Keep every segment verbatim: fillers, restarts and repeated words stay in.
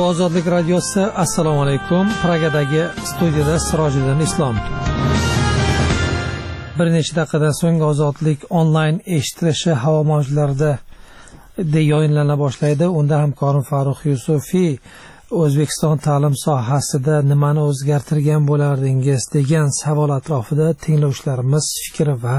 Bu Ozodlik radiosi. Assalomu alaykum. Pragadagi studiyada Sirojiddin Islom. Bir necha daqiqadan so'ng Ozodlik onlayn eshitilishi havo mavjlarida yayınlana boshlaydi. Unda hamkorim Farruh Yusufiy O'zbekiston ta'lim sohasida nimani o'zgartirgan bo'lardingiz degan savol atrofida tinglovchilarimiz fikri va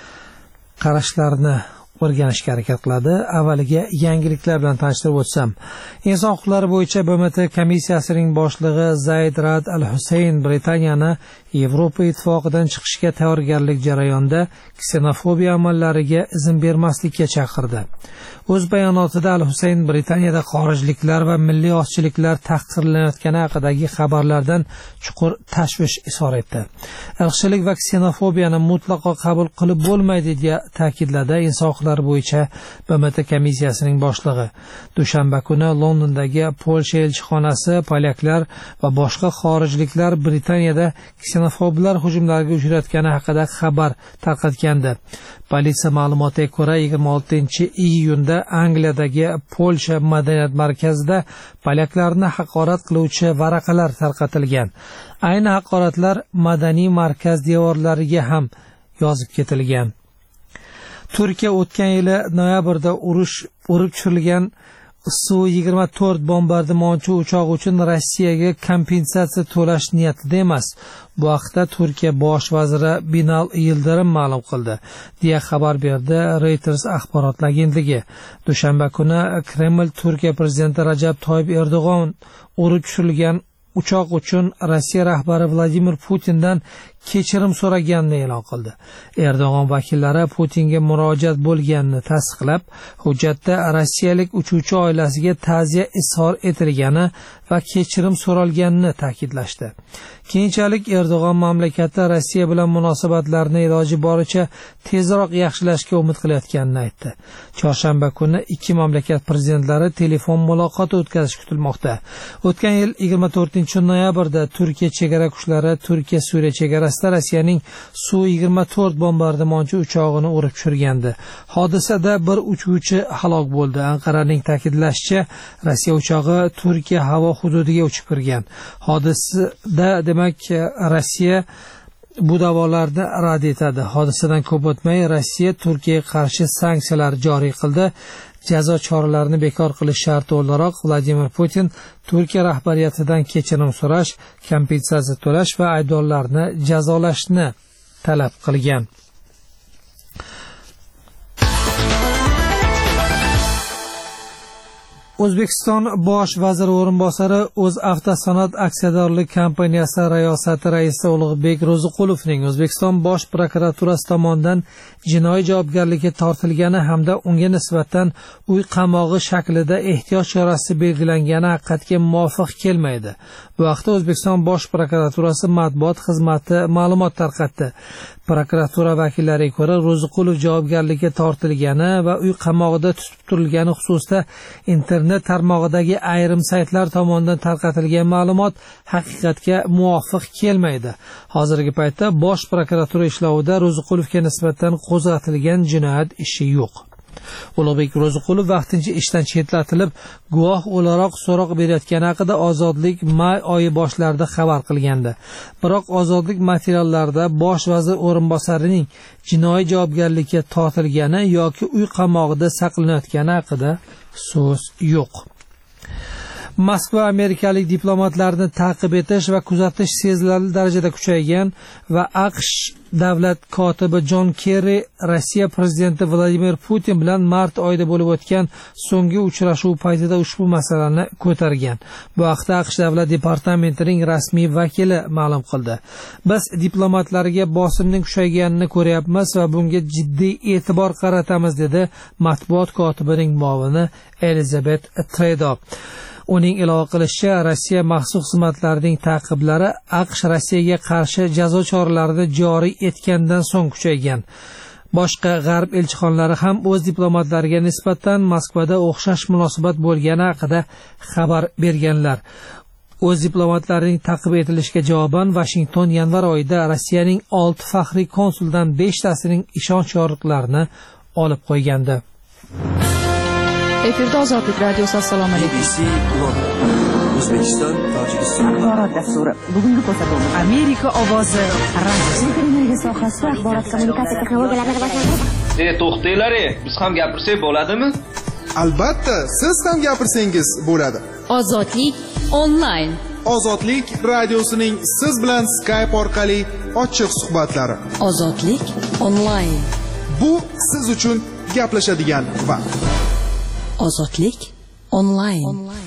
qarashlarini o'rganishga harakat qiladi. Avvaliga yangiliklar bilan tanishtirib o'tsam, inson huquqlari bo'yicha B M T komissiyasining boshlig'i Zayd Rad al-Husayn Britaniyani Yevropa ittifoqidan chiqishga tayyorgarlik jarayonida ksenofobiya amallariga izn bermaslikka chaqirdi. O'z bayonotida al-Husayn Britaniyada xorijliklar va milliy ozchiliklar tahqirlanayotgani haqidagi xabarlardan chuqur tashvish izhor etdi. Irqchilik va ksenofobiyani mutlaqo qabul qilib bo'lmaydi deya ta'kidladi inson huquqlari bo'yicha B M T komissiyasining boshlig'i. Dushanba kuni Londondagi Polsha elchixonasi polyaklar va boshqa xorijliklar Britaniyada ksenofoblar hujumlariga uchrayotgani haqida xabar tarqatgandi. Politsiya ma'lumotiga ko'ra, yigirma oltinchi iyunda Angliyadagi Polsha madaniyat markazida polyaklarni haqorat qiluvchi varaqalar tarqatilgan. Ayni haqoratlar madaniy markaz devorlariga ham yozib ketilgan. Turkiya o'tgan yili noyabrda urush urib tushirilgan Su yigirma to'rt bombardimonchi uchog'i uchun Rossiyaga kompensatsiya to'lash niyatida emas. Bu haqda Turkiya bosh vaziri Binal Yildirim ma'lum qildi, deya xabar berdi Reuters axborot agentligi. Dushanba kuni Kreml Turkiya prezidenti Rajab Toyyib Erdo'g'on urib tushirilgan uchoq uchun Rossiya rahbari Vladimir Putindan kechirim so'raganini e'lon qildi. Erdo'g'on vakillari Putinga murojaat bo'lganini tasdiqlab, hujjatda rossiyalik uchuvchi oilasiga ta'ziya izhor etilgani va kechirim so'ralganini ta'kidlashdi. Keyinchalik Erdo'g'on mamlakatda Rossiya bilan munosabatlarni iloji boricha tezroq yaxshilashga umid qilayotganini aytdi. Chorshanba kuni ikki mamlakat prezidentlari telefon muloqoti o'tkazishi kutilmoqda. O'tgan yil yigirma to'rtinchi noyabrda Turkiya chegara kuchlari Turkiya Suriya chegarasida Rossiyaning Su yigirma to'rt bombardimonchi uchog'ini urib tushirgandi. Hodisada bir uchuvchi halok bo'ldi. Anqaraning ta'kidlashicha, Rossiya uchog'i Turkiya havo hududiga uchib kirgan. Hodisada demak Rossiya bu da'volarni rad etadi. Hodisadan ko'p o'tmay Rossiya Turkiyaga qarshi sanksiyalar joriy qildi. Jazo choralarini bekor qilish sharti o'laroq Vladimir Putin Turkiya rahbariyatidan kechirim so'rash, kompensatsiya to'lash va aybdorlarni jazolashni talab qilgan. O'zbekiston bosh vaziri o'rinbosari O'z avtosanoat aksiyadorlik kompaniyasi rayosati raisi Ulug'bek Ro'ziqulovning O'zbekiston bosh prokuraturasi tomonidan jinoiy javobgarlikka tortilgani hamda unga nisbatan uy qamog'i shaklida ehtiyot chorasi belgilangani haqiqatga muvofiq kelmaydi. Bu haqda O'zbekiston bosh prokuraturasi matbuot xizmati ma'lumot tarqatdi. Prokuratura vakillariga ko'ra, Ro'ziqulov javobgarlikka tortilgani va uy qamog'ida tutib turilgani xususida internet tarmog'idagi ayrim saytlar tomonidan tarqatilgan ma'lumot haqiqatga muvofiq kelmaydi. Hozirgi paytda bosh prokuratura ishlovida Ro'ziqulovga nisbatan qo'zg'atilgan jinoyat ishi yo'q. Ulug'bek Ro'ziqulov vaqtincha ishdan chetlatilib, guvoh o'laroq so'roq berayotgani haqida Ozodlik may oyi boshlarida xabar qilgandi. Biroq Ozodlik materiallarida bosh vazir o'rinbosarining jinoiy javobgarlikka tortilgani yoki uy qamog'ida saqlanayotgani haqida so'z yo'q. Moskva amerikalik diplomatlarni ta'qib etish va kuzatish sezilarli darajada kuchaygan va AQSh davlat kotibi Jon Kerri Rossiya prezidenti Vladimir Putin bilan mart oyida bo'lib o'tgan so'nggi uchrashuv paytida ushbu masalani ko'targan. Bu haqda AQSh davlat departamentining rasmiy vakili ma'lum qildi. Biz diplomatlarga bosimning kuchayganini ko'ryapmiz va bunga jiddiy e'tibor qaratamiz, dedi matbuot kotibining muovini Elizabeth Tredo. Uning ilova qilishicha, Rossiya maxsus xizmatlarining ta'qiblari AQSh Rossiyaga qarshi jazo choralarini joriy etgandan so'ng kuchaygan. Boshqa g'arb elchixonalari ham o'z diplomatlariga nisbatan Moskvada o'xshash munosabat bo'lgani haqida xabar berganlar. O'z diplomatlarining ta'qib etilishiga javoban Washington yanvar oyida Rossiyaning olti faxriy konsuldan beshtasining ishonch yorliqlarini olib qo'ygandi. Efirda Ozodlik radiosi. Assalomu alaykum. O'zbekiston, Tojikiston. Axborot dasturi. Bugungi ko'rsatuvimiz Amerika ovozi radio sohasida axborot kommunikatsiya texnologiyalarini rivojlantirish. E, to'xtanglar, biz ham gapirsak bo'ladimi? Albatta, siz ham gapirsangiz bo'ladi. Ozodlik onlayn. Ozodlik radiosining siz bilan Skype orqali ochiq suhbatlari. Ozodlik onlayn. Bu siz uchun gaplashadigan vaqt. Ozodlik onlayn.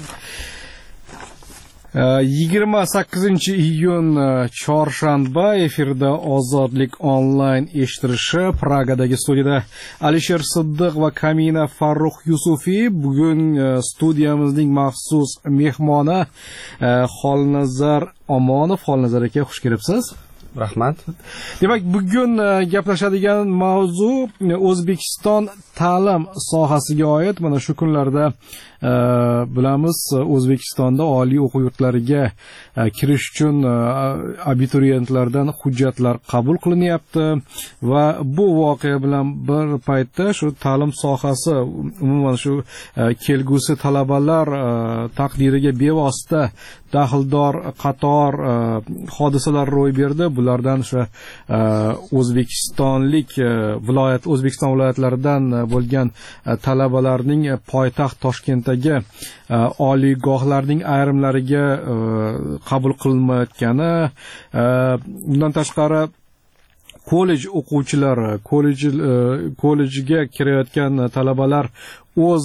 yigirma sakkizinchi iyun chorshanba efirda Ozodlik onlayn eshittirishi Pragadagi studiyada Alisher Siddiq va Kamina Farruh Yusufiy. Bugun studiyamizning maxsus mehmoni Xolnazar Omonov. Xolnazar aka, xush kelibsiz. Rahmat. Demak, bugun gaplashadigan mavzu O'zbekiston ta'lim sohasiga oid. Mana shu kunlarda bilamiz, O'zbekistonda oliy o'quv yurtlariga kirish uchun abituriyentlardan hujjatlar qabul qilinyapti va bu voqea bilan bir paytda shu ta'lim sohasi, umuman shu kelgusi talabalar taqdiriga bevosita daxldor qator hodisalar ro'y berdi. Bulardan o'sha o'zbekistonlik viloyat O'zbekiston viloyatlaridan bo'lgan talabalarning poytaxt Toshkentdagi oliygohlarning ayrimlariga qabul qilinmayotgani, bundan tashqari kollej o'quvchilari, kollej kollejga kirayotgan talabalar o'z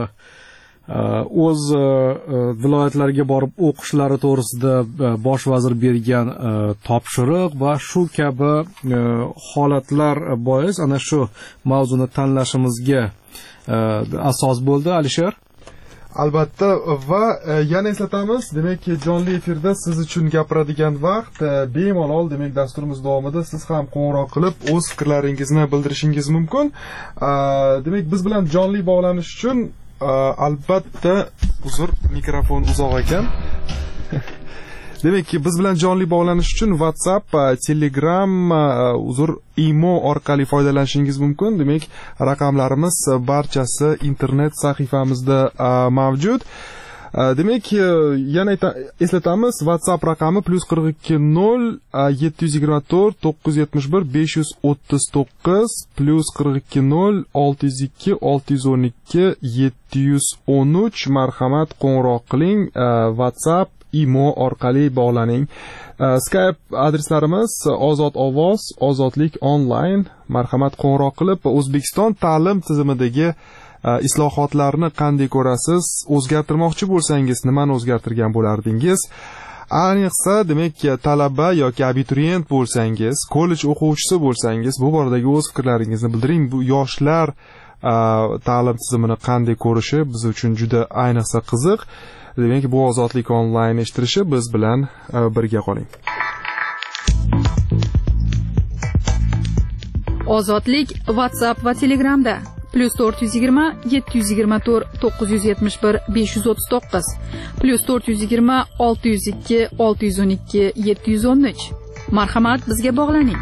o'z viloyatlariga borib o'qishlari to'g'risida bosh vazir bergan topshiriq va shu kabi holatlar bois ana shu mavzuni tanlashimizga asos bo'ldi. Alisher, Albatta, va yana eslatamiz, demak, jonli efirda siz uchun gapiradigan vaqt bemalol, demak, dasturimiz davomida siz ham qo'ng'iroq qilib o'z fikrlaringizni bildirishingiz mumkin. Demak, biz bilan jonli bog'lanish uchun albatta, uzr, mikrofon uzoq ekan. Demak, biz bilan jonli bog'lanish uchun WhatsApp, Telegram, uzr, Imo orqali foydalanishingiz mumkin. Demak, raqamlarimiz barchasi internet sahifamizda mavjud. Demak, yana eslatamiz, WhatsApp raqami plus qirq ikki nol yetti yuz yigirma to'rt to'qqiz yuz yetmish bir besh yuz o'ttiz to'qqiz plus qirq ikki nol olti yuz ikki olti yuz o'n ikki yetti yuz o'n uch. Marhamat, qo'ng'iroq qiling. WhatsApp, Imo orqali bog'laning. Skype adreslarimiz Ozod ovoz, Ozodlik onlayn. Marhamat, qo'ng'iroq qilib O'zbekiston ta'lim tizimidagi islohotlarni qanday ko'rasiz? O'zgartirmoqchi bo'lsangiz, nimani o'zgartirgan bo'lardingiz? Ayniqsa, demak, talaba yoki abituriyent bo'lsangiz, kollej o'quvchisi bo'lsangiz, bu boradagi o'z fikrlaringizni bildiring. Bu yoshlar ta'lim tizimini qanday ko'rishi biz uchun juda ayniqsa qiziq. Demak, bu Ozodlik onlayn eshittirishi, biz bilan birga qoling. Ozodlik WhatsApp va Telegramda plus to'rt yuz yigirma yetti yuz yigirma to'rt to'qqiz yuz yetmish bir besh yuz o'ttiz to'qqiz plus to'rt yuz yigirma olti yuz ikki olti yuz o'n ikki yetti yuz o'n uch. Marhamat, bizga bog'laning.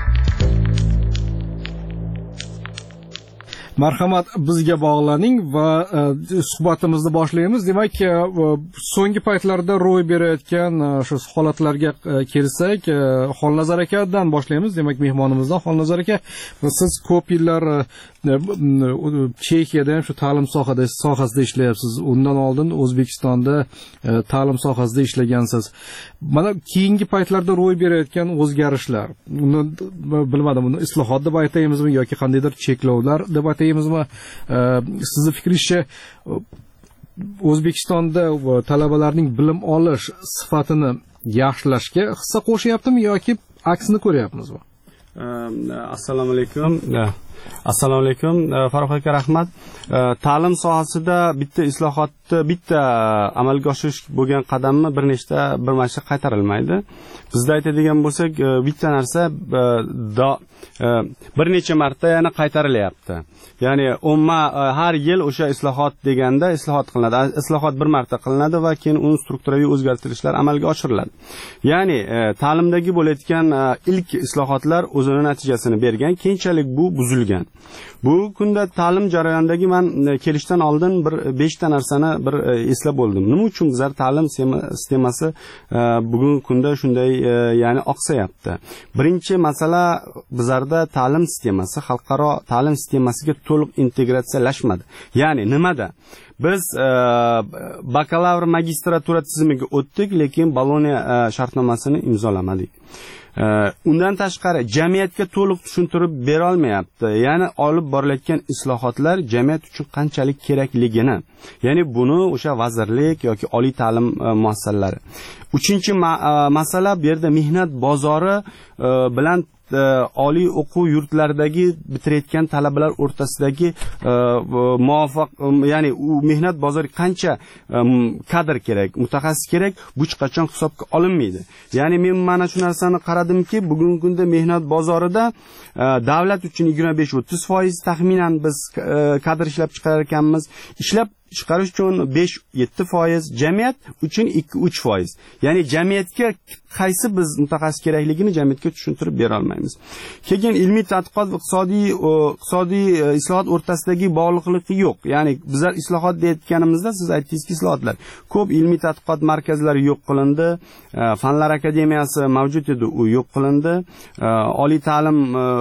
Marhamat, bizga bog'laning va suhbatimizni boshlaymiz. Demak, so'nggi paytlarda ro'y berayotgan shu holatlarga kelsak, Xolnazar akadan boshlaymiz. Demak, mehmonimizdan Xolnazar aka, siz ko'p yillar Chexiyada ham shu ta'lim sohasida sohasida ishlayapsiz. Undan oldin O'zbekistonda ta'lim sohasida ishlagansiz. Mana keyingi paytlarda ro'y berayotgan o'zgarishlar, uni bilmadim, uni islohot deb aytaymizmi yoki qandaydir cheklovlar deb aytaymizmi? Sizni fikringizcha O'zbekistonda talabalarning bilim olish sifatini yaxshilashga hissa qo'shyaptimi yoki aksini ko'ryapmizmi? Assalomu alaykum. Assalomu alaykum. Farruh aka, rahmat. Ta'lim sohasida bitta islohotni, bitta amalga oshirish bo'lgan qadamni bir nechta bir marta qaytarilmaydi. Bizda aytadigan bo'lsak, bitta narsa bir necha marta yana qaytarilyapti. Ya'ni umma har yil o'sha islohot deganda islohot qilinadi. Islohot bir marta qilinadi va keyin uni strukturaviy o'zgartirishlar amalga oshiriladi. Ya'ni ta'limdagi bo'layotgan ilk islohotlar o'zini natijasini bergan, keyinchalik bu buzilgan. bo'lgan. Bugungi kunda ta'lim jarayonidagi men kelishdan oldin bir besh ta narsani bir eslab bo'ldim. Nima uchun bizlar ta'lim sistemasi bugungi kunda shunday ya'ni oqsayapti? Birinchi masala bizlarda ta'lim sistemasi xalqaro ta'lim sistemasiga to'liq integratsiyalashmadi. Ya'ni nimada? Biz e, bakalavr magistratura tizimiga o'tdik, lekin Boloniya e, shartnomasini imzolamadik. E, undan tashqari jamiyatga to'liq tushuntirib bera olmayapti. Ya'ni olib borilayotgan islohotlar jamiyat uchun qanchalik kerakligini. Ya'ni buni o'sha vazirlik yoki oliy ta'lim e, muassasalari. Uchinchi ma e, masala bu yerda mehnat bozori e, bilan oliy o'quv yurtlaridagi bitirayotgan talabalar o'rtasidagi muvaffaq, ya'ni u mehnat bozoriga qancha kadr kerak, mutaxassis kerak, bu hech qachon hisobga olinmaydi. Ya'ni men mana shu narsani qaradimki, bugungi kunda mehnat bozorida davlat uchun yigirma besh o'ttiz foiz taxminan biz kadr ishlab chiqarar ekanmiz. Ishlab chiqarish uchun besh yetti foiz, jamiyat uchun ikki uch foiz. Ya'ni jamiyatga qaysi biz mutaxassis kerakligini jamiyatga tushuntirib bera olmaymiz. Keyin ilmiy tadqiqot va iqtisodiy iqtisodiy islohot o'rtasidagi bog'liqligi yo'q. Ya'ni bizlar islohot deyotganimizda siz aytdingizki, islohotlar ko'p ilmiy tadqiqot markazlari yo'q qilindi, fanlar akademiyasi mavjud edi, u yo'q qilindi, oliy ta'lim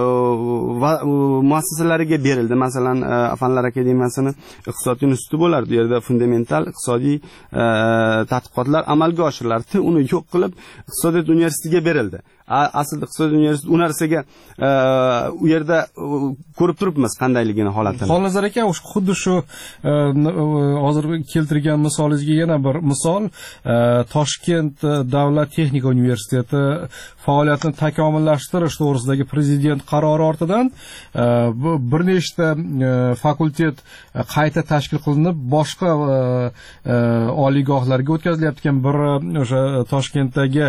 muassasalariga berildi. Masalan, fanlar akademiyasini iqtisodiy instituti bo'lardi. Bu yerda fundamental iqtisodiy tadqiqotlar amalga oshiriladi. Uni yo'q qilib iqtisodiyot universitetiga berildi. Aslida iqtisodiyot universiteti u narsaga u yerda ko'rib turibmiz qandayligini holatini. Xolnazar aka, xuddi shu hozir keltirgan misolingizga yana bir misol, Toshkent davlat texnika universiteti faoliyatini takomillashtirish to'g'risidagi prezident qarori ortidan bir nechta fakultet qayta tashkil qilinib, boshqa oliygohlarga o'tkazilyapti ekan. Biri o'sha Toshkentdagi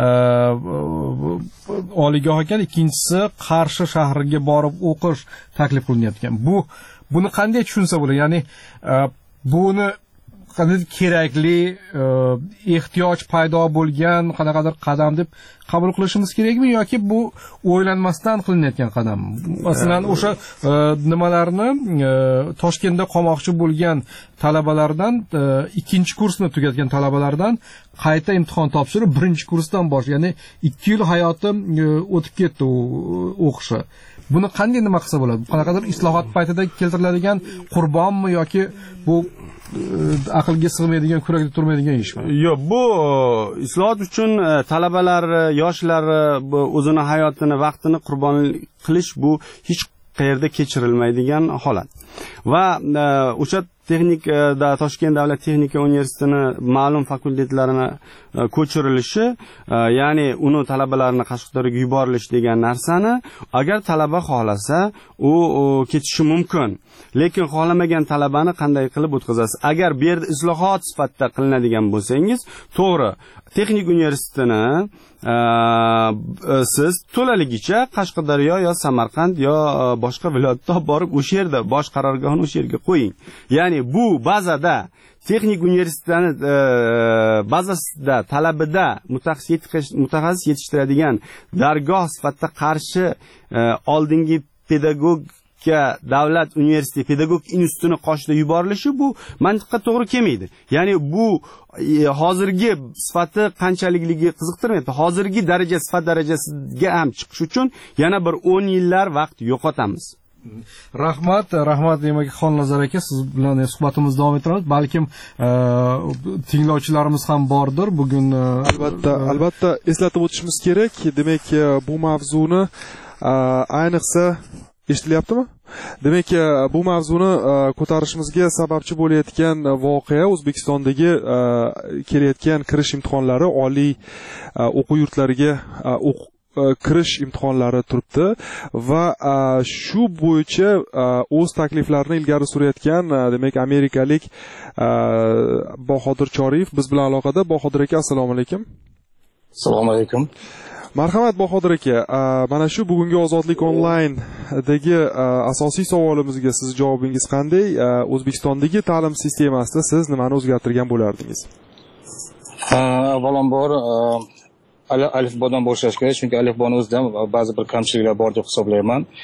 oliygoh ekan, ikkinchisi Qarshi shahriga borib o'qish taklif qilinyapti ekan. Bu buni qanday tushunsa bo'ladi? Ya'ni buni qanday kerakli, ehtiyoj paydo bo'lgan qanaqadir qadam deb qabul qilishimiz kerakmi yoki bu o'ylanmasdan qilinayotgan qadam? Masalan, o'sha nimalarni Toshkentda qolmoqchi bo'lgan talabalardan, ikkinchi kursni tugatgan talabalardan qayta imtihon topshirib, birinchi kursdan bosh, ya'ni ikki yil hayoti o'tib ketdi u o'qishi. Buni qanday nima qilsa bo'ladi? Qanaqadir islohot paytida keltiriladigan qurbonmi yoki bu aqlga sig'maydigan, kurakda turmaydigan ishmi? Yo'q, bu islohot uchun talabalar, yoshlar o'zini hayotini, vaqtini qurbon qilish bu hech qayerda kechirilmaydigan holat. Va o'sha texnikada Toshkent davlat texnika universitetini ma'lum fakultetlarini ko'chirilishi, ya'ni uni talabalarini Qashqadaryoga yuborilish degan narsani agar talaba xohlasa u ketishi mumkin. Lekin xohlamagan talabani qanday qilib o'tkazasiz? Agar bu yerda islohot sifatida qilinadigan bo'lsangiz, to'g'ri, texnik universitetini siz to'laligicha Qashqadaryo yo Samarqand yo boshqa viloyatda borib o'sha yerda bosh qarorgohini o'sha yerga qo'ying. Ya'ni bu bazada texnik universitetini bazasida talabida mutaxassis yetishtiradigan dargoh sifatida Qarshi oldingi pedagog davlat universiteti pedagog institutini qoshida yuborilishi bu mantiqqa to'g'ri kelmaydi. Ya'ni bu hozirgi sifati qanchalikligi qiziqtirmaydi. Hozirgi daraja sifat darajasiga ham chiqish uchun yana bir o'n yillar vaqt yo'qotamiz. Rahmat, rahmat demak Xolnazar aka, siz bilan suhbatimizni davom ettiramiz. Balkim tinglovchilarimiz ham bordir. Bugun albatta, albatta eslatib o'tishimiz kerak. Demak, bu mavzuni ayniqsa eshitilyaptimi? Demak, bu mavzuni ko'tarishimizga sababchi bo'layotgan voqea O'zbekistondagi kelayotgan kirish imtihonlari, oliy o'quv yurtlariga kirish imtihonlari turibdi va shu bo'yicha o'z takliflarini ilgari surayotgan demak amerikalik Bahodir Choriyev biz bilan aloqada. Bahodir aka, assalomu alaykum. Assalomu alaykum. Marhamat Bahodir aka, mana shu bugungi Ozodlik onlayndagi asosiy savolimizga siz javobingiz qanday? O'zbekistondagi ta'lim sistemasida siz nimani o'zgartirgan bo'lardingiz? Avvalambor alifbodan boshlash kerak, chunki alifboni o'zida ba'zi bir kamchiliklar bor deb hisoblayman.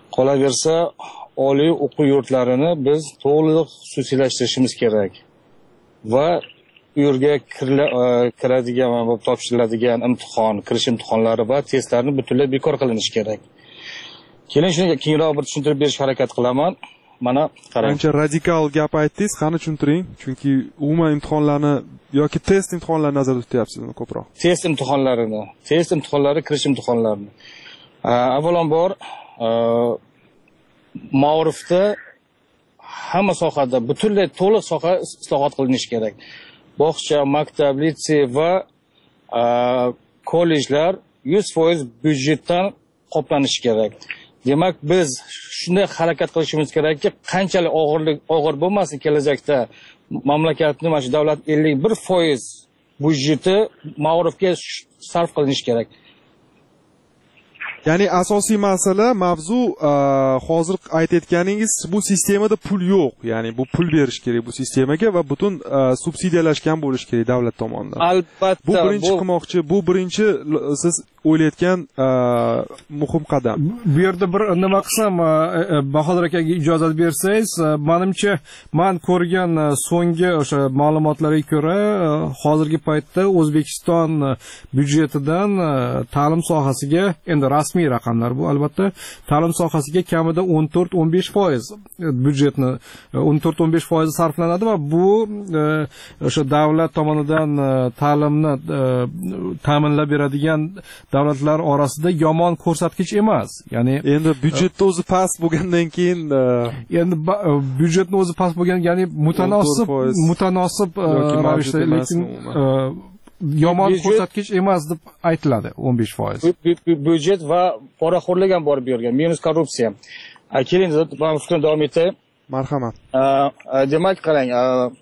Qolaversa, oliy o'quv yurtlarini biz to'liq xususiylashtirishimiz kerak va u yerga kiradigan va topshiriladigan imtihon, kirish imtihonlari va testlarni butunlay bekor qilinishi kerak. Keling, shunga kengroq bir tushuntirib berishga harakat qilaman. Mana qarang. Ancha radikal gap aytdingiz, qani tushuntiring, chunki umuman imtihonlarni yoki test imtihonlarini nazarda tutyapsizmi ko'proq? Test imtihonlarini, test imtihonlari, kirish imtihonlarini. Avvalambor, ma'rifda hamma sohada butunlay to'liq soha islohot qilinishi kerak. Bog'cha, maktab, litsey va kollejlar yuz foiz byudjetdan qoplanishi kerak. Demak, biz shunday harakat qilishimiz kerakki, qanchalik og'irlik og'ir bo'lmasin, kelajakda mamlakatning mana shu davlat ellik bir foiz byudjeti ma'rifga sarf qilinishi kerak. Ya'ni asosiy masala, mavzu hozir aytayotganingiz, bu sistemada pul yo'q. Ya'ni bu pul berish kerak bu sistemaga va butun subsidiyalashgan bo'lish kerak davlat tomonidan. Albatta. Bu birinchi qilmoqchi, bu birinchi siz o'ylayotgan muhim qadam. Bu yerda bir nima qilsam, Bahodir akaga ijozat bersangiz, menimcha, men ko'rgan so'nggi o'sha ma'lumotlarga ko'ra, hozirgi paytda O'zbekiston byudjetidan ta'lim sohasiga, endi rasmiy raqamlar bu albatta, ta'lim sohasiga kamida o'n to'rt o'n besh foiz byudjetni o'n to'rt o'n besh foiz sarflanadi va bu o'sha davlat tomonidan ta'limni ta'minlab beradigan davlatlar orasida yomon ko'rsatkich emas. Ya'ni endi byudjetni o'zi past bo'lgandan keyin endi byudjetni o'zi past bo'lgan, ya'ni mutanosib mutanosib ravishda, lekin yomon ko'rsatkich emas deb aytiladi o'n besh foiz. Byudjet va poraxo'rlik ham bor bu yerga, minus korrupsiya. Keling, men fikrimni davom etay. Marhamat. Demak, qarang,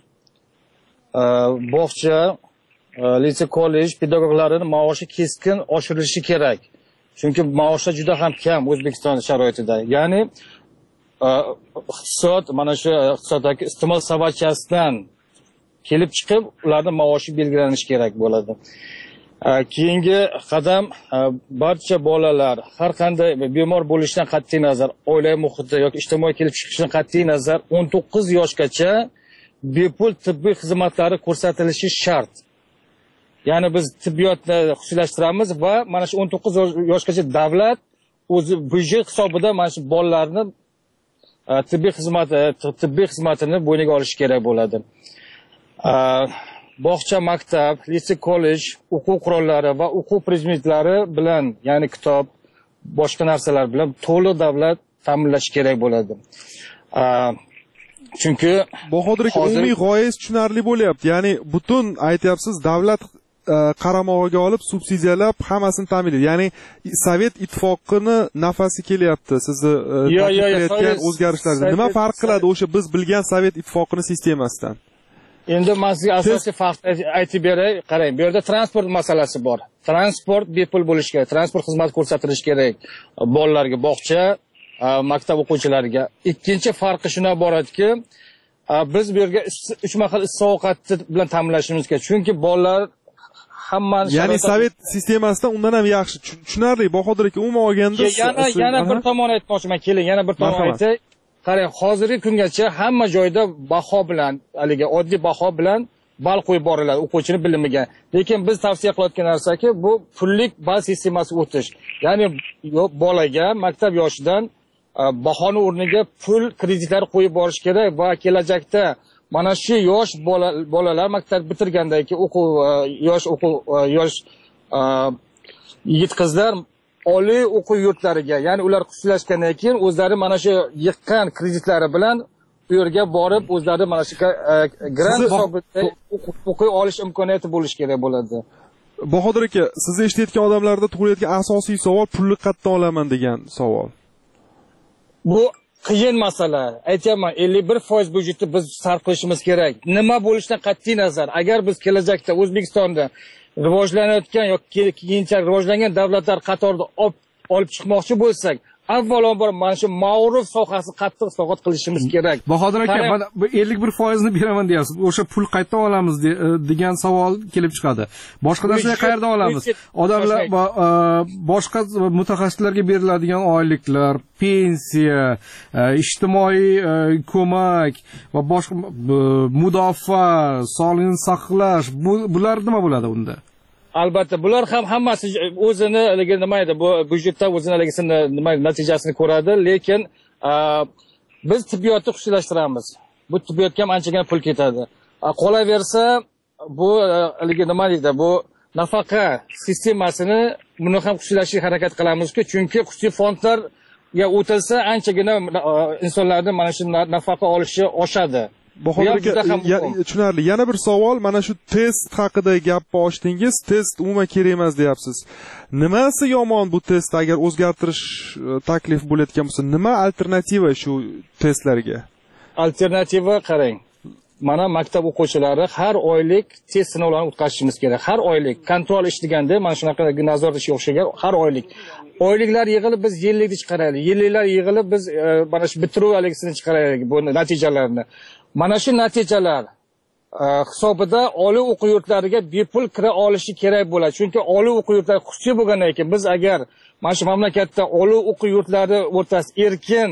bog'cha, litsey, kollej pedagoglarining maoshi keskin oshirilishi kerak. Chunki maoshlar juda ham kam O'zbekiston sharoitida. Ya'ni iqtisod, mana shu iqtisoddagi iste'mol savatchasidan kelib chiqib, ularning maoshi belgilanishi kerak bo'ladi. Keyingi qadam, barcha bolalar har qanday bemor bo'lishidan qat'iy nazar, oilaviy muhiti yoki ijtimoiy kelib chiqishidan qat'iy nazar o'n to'qqiz yoshgacha bepul tibbiy xizmatlari ko'rsatilishi shart. Ya'ni biz tibbiyotni xususiylashtiramiz va mana shu o'n to'qqiz yoshgacha davlat o'zi byudjet hisobidan mana shu bolalarni tibbiy xizmat tibbiy xizmatini bo'yniga olishi kerak bo'ladi. Bog'cha, maktab, litsey, kollej o'quv qurollari va o'quv predmetlari bilan, ya'ni kitob, boshqa narsalar bilan to'liq davlat ta'minlashi kerak bo'ladi. Chunki Bahodir aka, umumiy g'oyangiz tushunarli bo'lyapti. Ya'ni butun aytyapsiz, davlat qaramog'iga olib subsidiyalab hammasini ta'minlaydi. Ya'ni Sovet ittifoqini nafasi kelyapti sizni qilayotgan o'zgarishlarda. Nima farq qiladi o'sha biz bilgan Sovet ittifoqini sistemasidan? Endi men sizga asosiy farq aytib beray. Qarang, bu yerda transport masalasi bor. Transport bepul bo'lishi kerak, transport xizmati ko'rsatilishi kerak bolalarga, bog'cha, maktab o'quvchilariga. Ikkinchi farqi shundan iboratki, biz bu yerga uch mahal issiq ovqat bilan ta'minlashimiz kerak. Chunki bolalar hammani, ya'ni Sovet sistemasidan undan ham yaxshi. Tushunarli, Bahodir aka, umuman olganda yana yana bir tomon aytmoqchiman. Keling, yana bir tomon aytay. Qarang, hozirgi kungacha hamma joyda baho bilan, haligi oddiy baho bilan ball qo'yib boriladi o'quvchining bilimiga. Lekin biz tavsiya qilayotgan narsaki, bu pullik ball sistemasi o'tish. Ya'ni bolaga maktab yoshidan bahoni o'rniga pul kreditlar qo'yib borish kerak va kelajakda mana shu yosh bolalar maktab bitirgandan keyin o'quv yosh o'quv yosh yigit qizlar oliy o'quv yurtlariga, ya'ni ular xususiylashgandan keyin o'zlari mana shu yiqqan kreditlari bilan u yerga borib o'zlari mana shu grant hisobida o'qiy olish imkoniyati bo'lishi kerak bo'ladi. Bahodir aka, sizni eshitayotgan odamlarda tug'ilayotgan asosiy savol pulni qayerdan olaman degan savol. Bu qiyin masala. Aytaman, ellik bir foiz byudjetni biz sarf qilishimiz kerak. Nima bo'lishidan qat'iy nazar, agar biz kelajakda O'zbekistonda rivojlanayotgan yoki keyinchalik rivojlangan davlatlar qatorida olib chiqmoqchi bo'lsak, avvalambor mana shu ma'ruf sohasi qattiq islohot qilishimiz kerak. Bahodir aka, mana ellik bir foiz ni beraman deyapsiz. O'sha pul qayerdan olamiz degan savol kelib chiqadi. Boshqa narsani qayerdan olamiz? Odamlar boshqa mutaxassislarga beriladigan oyliklar, pensiya, ijtimoiy ko'mak va boshqa mudofaa, sog'liqni saqlash, bular nima bo'ladi unda? Albatta, bular ham hammasi o'zini nima edi, bu byudjetdan o'zini nima natijasini ko'radi, lekin biz tibbiyotni xususiylashtiramiz. Bu tibbiyotga ham anchagina pul ketadi. Qolaversa, bu nima deydi, bu nafaqa sistemasini buni ham xususiylashtirishga harakat qilamiz-ku, chunki xususiy fondlarga o'tilsa anchagina insonlarning mana shu nafaqa olishi oshadi. Bahodir aka, tushunarli. Yana bir savol, mana shu test haqida gapni ochdingiz. Test umuman kerak emas deyapsiz. Nimasi yomon bu test agar o'zgartirish taklif bo'layotgan bo'lsa, nima alternativa shu testlarga? Alternativa qarang. Mana maktab o'quvchilari har oylik test sinovlarini o'tkazishimiz kerak. Har oylik kontrol ish deganda mana shunaqa nazorat ishi o'xshagan har oylik. Oyliklar yig'ilib biz yillikni chiqaraylik. Yilliklar yig'ilib biz mana shu bitiruv aleksini chiqaraylik bu natijalarni. Mana shu natijalar hisobida oliy o'quv yurtlariga bepul kira olishi kerak bo'ladi. Chunki oliy o'quv yurtlari xususiy bo'lgandan keyin biz agar mana shu mamlakatda oliy o'quv yurtlari o'rtasida erkin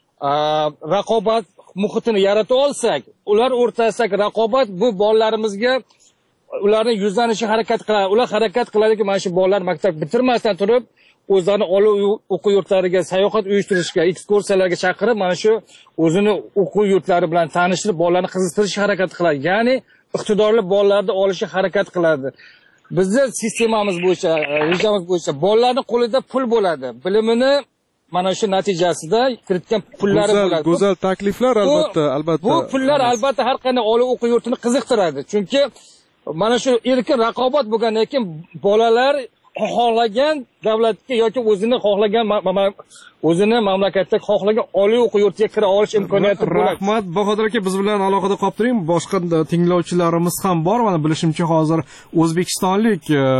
raqobat muhitini yarata olsak, ular o'rtasidagi raqobat bu bolalarimizga ularni yuzlanishi harakat qiladi. Ular harakat qiladiki, mana shu bolalar maktab bitirmasdan turib o'zlarini oliy o'quv yurtlariga sayohat uyushtirishga, ekskursiyalarga chaqirib, mana shu o'zini o'quv yurtlari bilan tanishtirib, bolalarni qiziqtirishga harakat qiladi. Ya'ni iqtidorli bolalarni olishga harakat qiladi. Bizning sistemamiz bo'yicha, rejamiz bo'yicha bolalarning qo'lida pul bo'ladi. Bilimini mana shu natijasida kiritgan pullari bo'ladi. Go'zal takliflar albatta, albatta. Bu pullar albatta har qanday oliy o'quv yurtini qiziqtiradi. Chunki mana shu erkin raqobat bo'lgandan keyin bolalar xohlagan davlatga yoki o'zini xohlagan o'zini mamlakatda xohlagan oliy o'quv yurtiga kira olish imkoniyati bo'ladi. Rahmat, Bahodir aka, biz bilan aloqada qolib turing. Boshqa tinglovchilarimiz ham bor. Mana bilishimcha hozir o'zbekistonlik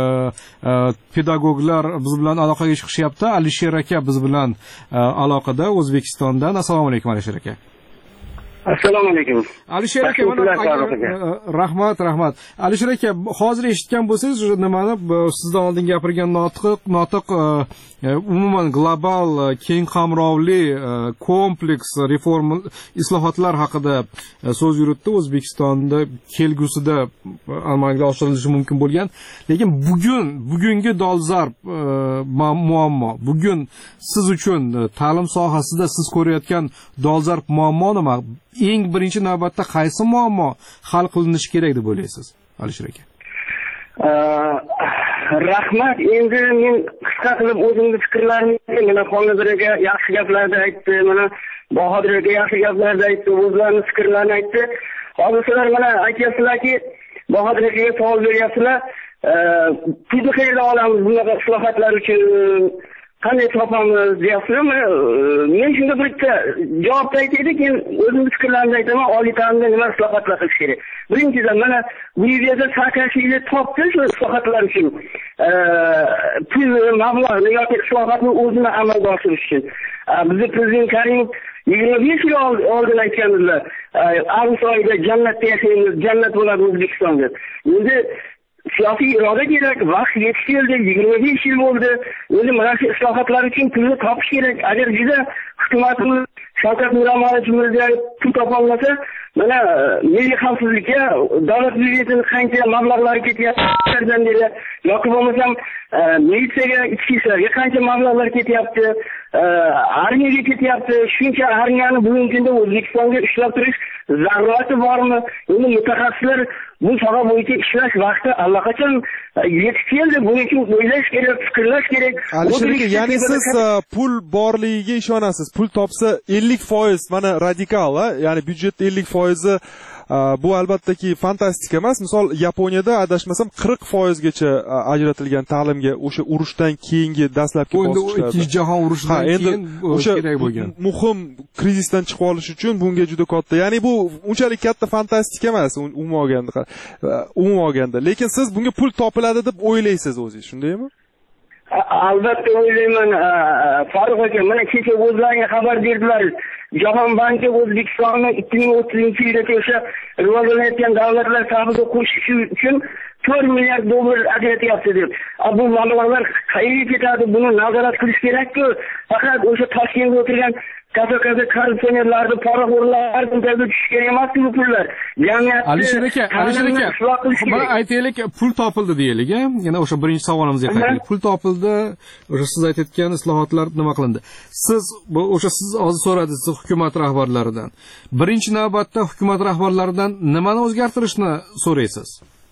pedagoglar biz bilan aloqaga chiqishyapti. Alisher aka biz bilan aloqada O'zbekistondan. Assalomu alaykum Alisher aka. Assalomu alaykum. Alisher aka, rahmat, rahmat. Alisher aka, hozir eshitgan bo'lsangiz, nimani sizdan oldin gapirgan notiq, notiq umuman global, keng qamrovli, kompleks reform islohotlar haqida so'z yuritdi. O'zbekistonda kelgusida amalga oshirilishi mumkin bo'lgan, lekin bugun, bugungi dolzarb muammo, bugun siz uchun ta'lim sohasida siz ko'rayotgan dolzarb muammo nima? Eng birinchi navbatda qaysi muammo hal qilinishi kerak deb o'ylaysiz, Alisher aka? Rahmat. Endi men qisqa qilib o'zimning fikrlarimni, mana Xonazir aka yaxshi gaplarni aytdi, mana Bahodir aka yaxshi gaplarni aytdi, o'zlarining fikrlarini aytdi. Hozir sizlar mana aytyapsizlarki, Bahodir akaga savol beryapsizlar, pulni qayerdan olamiz bunaqa islohotlar uchun? Qanday topamiz deyapsizlar. Men shunga bitta javob aytaylik, keyin o'zimning fikrlarimni aytaman. Oliy ta'limda nima islohotlar qilish kerak? Birinchidan, mana bu yerda Saakashvili topdi shu islohotlar uchun pul, mablag' yoki islohotni o'zini amalga oshirish uchun. Bizning prezident Karimov yigirma besh yil oldin aytgandilar, avgust oyida jannatda yashaymiz, jannat bo'ladi O'zbekistonda. Endi siyosiy iroda kerak, vaqt yetib keldi, yigirma besh yil bo'ldi. Endi mana shu islohotlar uchun pulni topish kerak. Agar juda hukumatimiz Shavkat Mirziyoyev pul topolmasa, mana milliy xavfsizlikka, davlat byudjetining qancha mablag'lari ketyapti, yoki bo'lmasam militsiyaga, ichki ishlarga qancha mablag'lar ketyapti, armiyaga ketyapti. Shuncha armiyani bugungi kunda O'zbekistonga ushlab turish zarurati bormi? Endi mutaxassislar bu soha bo'yicha ishlash vaqti allaqachon yetib keldi. Buning uchun o'ylash kerak, fikrlash kerak. Alisher aka, ya'ni siz pul borligiga ishonasiz. Pul topsa ellik foiz mana radikal, ya'ni byudjetda ellik foizi bu albattaki fantastika emas. Misol Yaponiyada adashmasam qirq foizgacha ajratilgan ta'limga o'sha urushdan keyingi dastlabki bosqichlarda. Ikkinchi jahon urushidan keyin kerak bo'lgan. Muhim krizisdan chiqib olish uchun bunga juda katta. Ya'ni bu unchalik katta fantastika emas umuman olganda. Umuman olganda, lekin siz bunga pul topiladi deb o'ylaysiz o'zingiz, shundaymi? albatta o'ylayman Farruh aka, mana kecha o'zlariga xabar berdilar. Jahon banki O'zbekistonni ikki ming o'ttizinchi yilda o'sha rivojlanayotgan davlatlar safiga qo'shish uchun to'rt milliard dollar ajratyapti deb. Bu mablag'lar qayerga ketadi? Buni nazorat qilish kerak-ku. Faqat o'sha Toshkentda o'tirgan katta-katta korrupsionerlarni, poraxo'rlarni tagiga tushish kerak emas-ku bu pullar. Jamiyatni Alisher aka, Alisher aka, mana aytaylik, pul topildi deylik, a? Yana o'sha birinchi savolimizga qaytaylik. Pul topildi, o'sha siz aytayotgan islohotlar nima qilindi? Siz o'sha siz hozir so'radingiz hukumat rahbarlaridan. Birinchi navbatda hukumat rahbarlaridan nimani o'zgartirishni so'raysiz?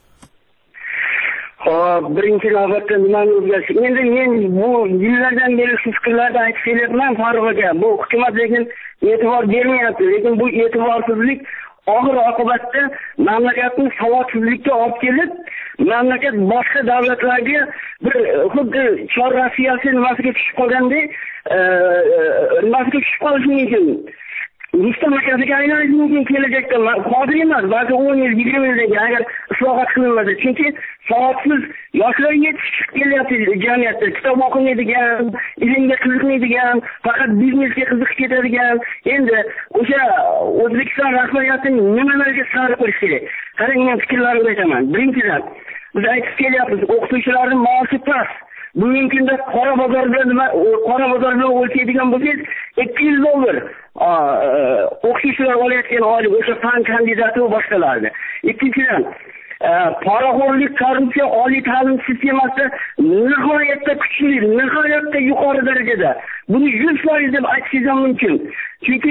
Hop, birinchi navbatda nimani o'zgartirish? Endi men bu yillardan beri shu fikrlarni aytib kelyapman Farruh aka. Bu hukumat lekin e'tibor bermayapti. Lekin bu e'tiborsizlik oxir oqibatda mamlakatni savodsizlikka olib kelib, mamlakat boshqa davlatlarga bir xuddi Chor Rossiyasi nimasiga tushib qolgandek, nimasiga tushib qolishi mumkin. Mustamlakasiga aylanishi mumkin kelajakda. Hozir emas, balki o'n yil, yigirma yildan agar islohot qilinmasa. Chunki savotsiz yoshlar yetishib kelyapti jamiyatda. Kitob o'qimaydigan, ilmga qiziqmaydigan, faqat biznesga qiziqib ketadigan. Endi o'sha O'zbekiston rahbariyatining nimalarga sarf qilish kerak? Qarang, men fikrlarimni aytaman. Birinchidan, biz aytib kelyapmiz, o'qituvchilarning maoshi past. Bugungi kunda qora bozor bilan nima, qora bozor bilan o'lchaydigan bo'lsangiz ikki yuz dollar o'qituvchilar olayotgan oylik o'sha fan kandidati va boshqalarni. Ikkinchidan, poraxo'rlik, korrupsiya oliy ta'lim sistemasida nihoyatda kuchli, nihoyatda yuqori darajada. Buni yuz foiz deb aytishingiz ham mumkin. Chunki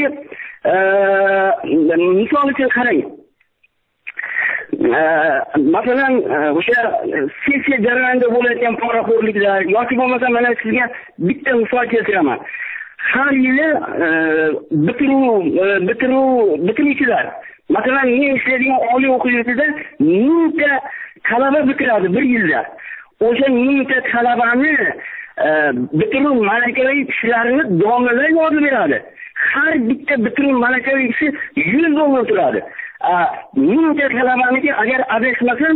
misol uchun qarang. Masalan, o'sha sessiya jarayonida bo'layotgan poraxo'rliklar yoki bo'lmasa mana sizga bitta misol keltiraman. Har yili bitiruv bitiruv bitiruvchilar, masalan, men ishlaydigan oliy o'quv yurtida mingta talaba bitiradi bir yilda. O'sha mingta talabani bitiruv malakaviy ishlarini domlalar yozib beradi. Har bitta bitiruv malakaviy ishi yuz dollar turadi. Mingta talabaniki agar adashmasam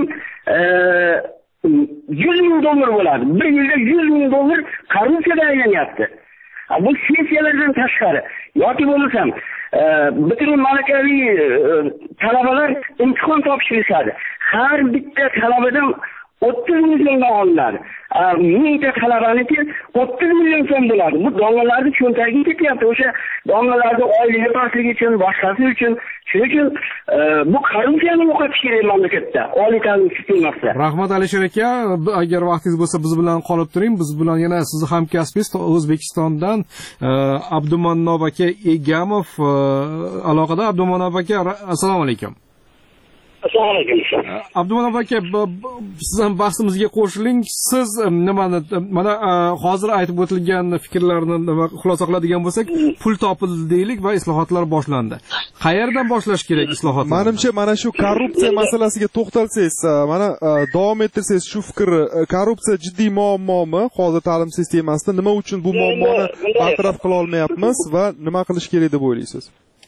yuz ming dollar bo'ladi. Bir yilda yuz ming dollar korrupsiyada aylanyapti. Bu sessiyalardan tashqari yoki bo'lmasam bitiruv malakaviy talabalar imtihon topshirishadi. Har bitta talabadan o'ttiz milliondan olinadi. Mingta talabaniki o'ttiz million so'm bo'ladi. Bu domlalarning cho'ntagiga ketyapti. O'sha domlalarning oyligi pastligi uchun, boshqasi uchun. Shuning uchun bu korrupsiyani yo'qotish kerak mamlakatda, oliy ta'lim sistemasida. Rahmat Alisher aka, agar vaqtingiz bo'lsa biz bilan qolib turing. Biz bilan yana sizni hamkasbingiz O'zbekistondan Abdumannob aka Egamov aloqada. Abdumannob aka, assalomu alaykum. Assalomu alaykum. Abdumannob aka, siz ham bahsimizga qo'shiling. Siz nimani mana hozir aytib o'tilgan fikrlarni xulosa qiladigan bo'lsak, pul topildi deylik va islohotlar boshlandi. Qayerdan boshlash kerak islohotni? Menimcha mana shu korrupsiya masalasiga to'xtalsangiz, mana davom ettirsangiz shu fikr, korrupsiya jiddiy muammomi hozir ta'lim sistemasida? Nima uchun bu muammoni bartaraf qila olmayapmiz va nima qilish kerak deb o'ylaysiz?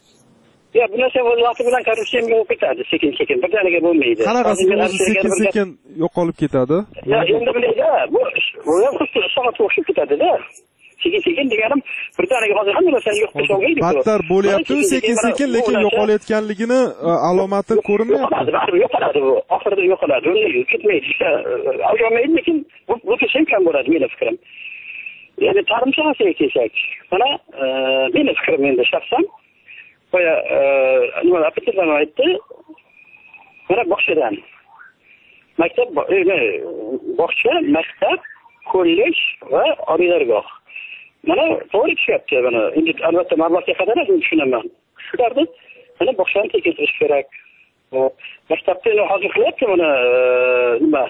Ya, bu narsa o'z vaqti bilan korrupsiya yo'qolib ketadi, sekin-sekin. Birdaniga bo'lmaydi. Qanaqasi o'zi sekin-sekin yo'qolib ketadi? Ya, endi bilayda, bu bu ham xuddi soatga o'xshab ketadi-da. Sekin-sekin deganim, birdaniga hozir hamma narsani yo'q qilib olmaydi. Battar bo'lyapti, sekin-sekin, lekin yo'qolayotganligini alomati ko'rinmayapti. Yo'qoladi bu. Oxirida yo'qoladi. Uni ketmaydi, olmaydi, lekin bu ham kam bo'ladi, mening fikrim. Ya'ni ta'lim sohasiga kelsak, mana mening fikrim endi shaxsan Qo'ya, nima apetitlarni aytdi. Mana bog'chadan. Maktab, bog'cha, maktab, kollej va oliydargoh. Mana to'g'ri tushyapti mana. Endi albatta mablag'ga qadar men tushunaman. Shularni mana bog'chani tekshirish kerak. Maktabda hozir qilyapti mana nima?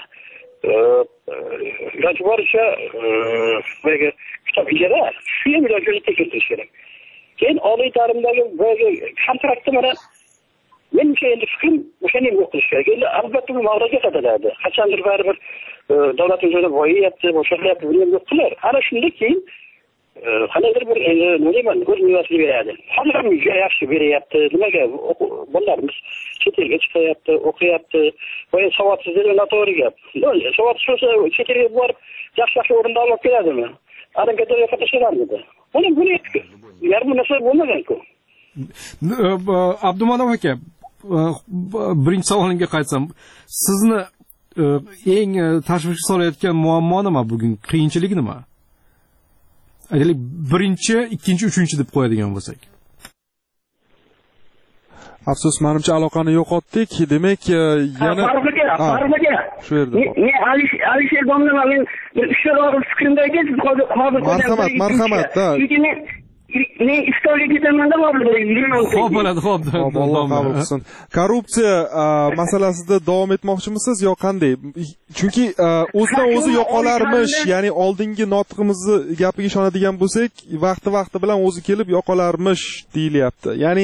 Iloji boricha kitob ijara, shu ham ilojini tekshirish kerak. Keyin oliy ta'limdagi kontraktni mana menimcha endi fikrim o'shani yo'q qilish kerak. Endi albatta bu mablag'ga qadaladi. Qachondir baribir davlatimiz o'zi boyiyapti, boshqaryapti, buni yo'q qilar. Ana shunda keyin qanaydir bir nima deyman, o'z mevasini beradi. Hozir ham juda yaxshi beryapti. Nimaga bolalarimiz chet elga chiqyapti, o'qiyapti. Va savodsizlik noto'g'ri gap. Savodsiz bo'lsa chet elga borib yaxshi yaxshi o'rinda olib keladimi? Aramgacha yo'qotishlarmidi? Buni buni yar bu narsa bo'lmagan-ku. Abdumanov aka, birinchi savolimga qaytsam, sizni eng tashvishga solayotgan muammo nima bugun? Qiyinchilik nima? Aytaylik, birinchi, ikkinchi, uchinchi deb qo'yadigan bo'lsak. Afsus, menimcha aloqani yo'qotdik. Demak, yana Farruh aka, shu yerda. Men Alisher domla men uchta og'ir fikrimda ekan, siz hozir hozir marhamat, marhamat. Men istoga ketaman-da hozir. Xo'p bo'ladi, xo'p. Alloh qabul qilsin. Korrupsiya masalasida davom etmoqchimisiz yo qanday? Chunki o'zidan o'zi yo'qolarmish, ya'ni oldingi notiqimizni gapiga ishonadigan bo'lsak, vaqti-vaqti bilan o'zi kelib yo'qolarmish deyilyapti. Ya'ni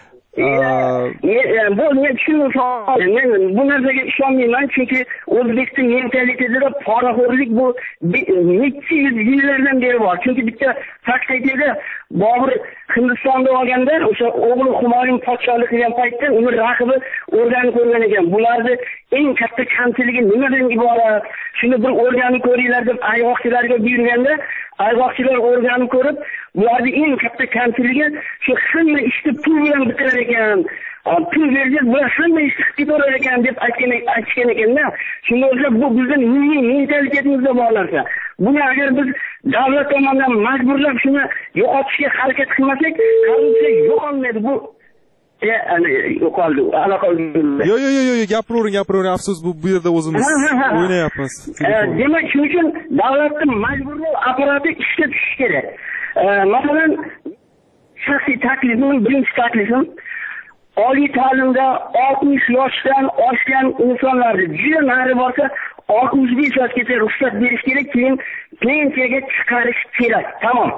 bu men tushunmayman. Men bu narsaga ishonmayman, chunki O'zbekiston mentalitetida poraxo'rlik bu necha yuz yillardan beri bor. Chunki bitta fakt aytadi, Bobur Hindistonda olganda, o'sha o'g'li Humoyun podshohlik qilgan paytda uni raqibi o'rganib ko'rgan ekan. Bularni eng katta kamchiligi nimadan iborat? Shuni bir o'rganib ko'ringlar deb ayg'oqchilarga buyurganda, ayg'oqchilar o'rganib ko'rib, bularning eng katta kamchiligi shu hamma ishni pul bilan bitirar ekan. Pul berib, bular hamma ishni qilib ketaverar ekan deb aytgan aytgan ekanda. Shunday bo'lsa, bu bizning milliy mentalitetimizda bor narsa. Buni agar biz davlat tomonidan majburlab shuni yo'qotishga harakat qilmasak, korrupsiya yo'qolmaydi. Bu yo'qoldi. Yo'q, yo'q, yo'q, gapiravering, gapiravering. Afsus, bu bu yerda o'zimiz o'ynayapmiz. Demak, shuning uchun davlatning majburlov apparati ishga tushishi kerak. Masalan, shaxsiy taklifim, birinchi taklifim oliy ta'limda oltmish yoshdan oshgan insonlarni juda nari borsa oltmish besh yoshgacha ruxsat berish kerak, keyin pensiyaga chiqarish kerak. Tamom.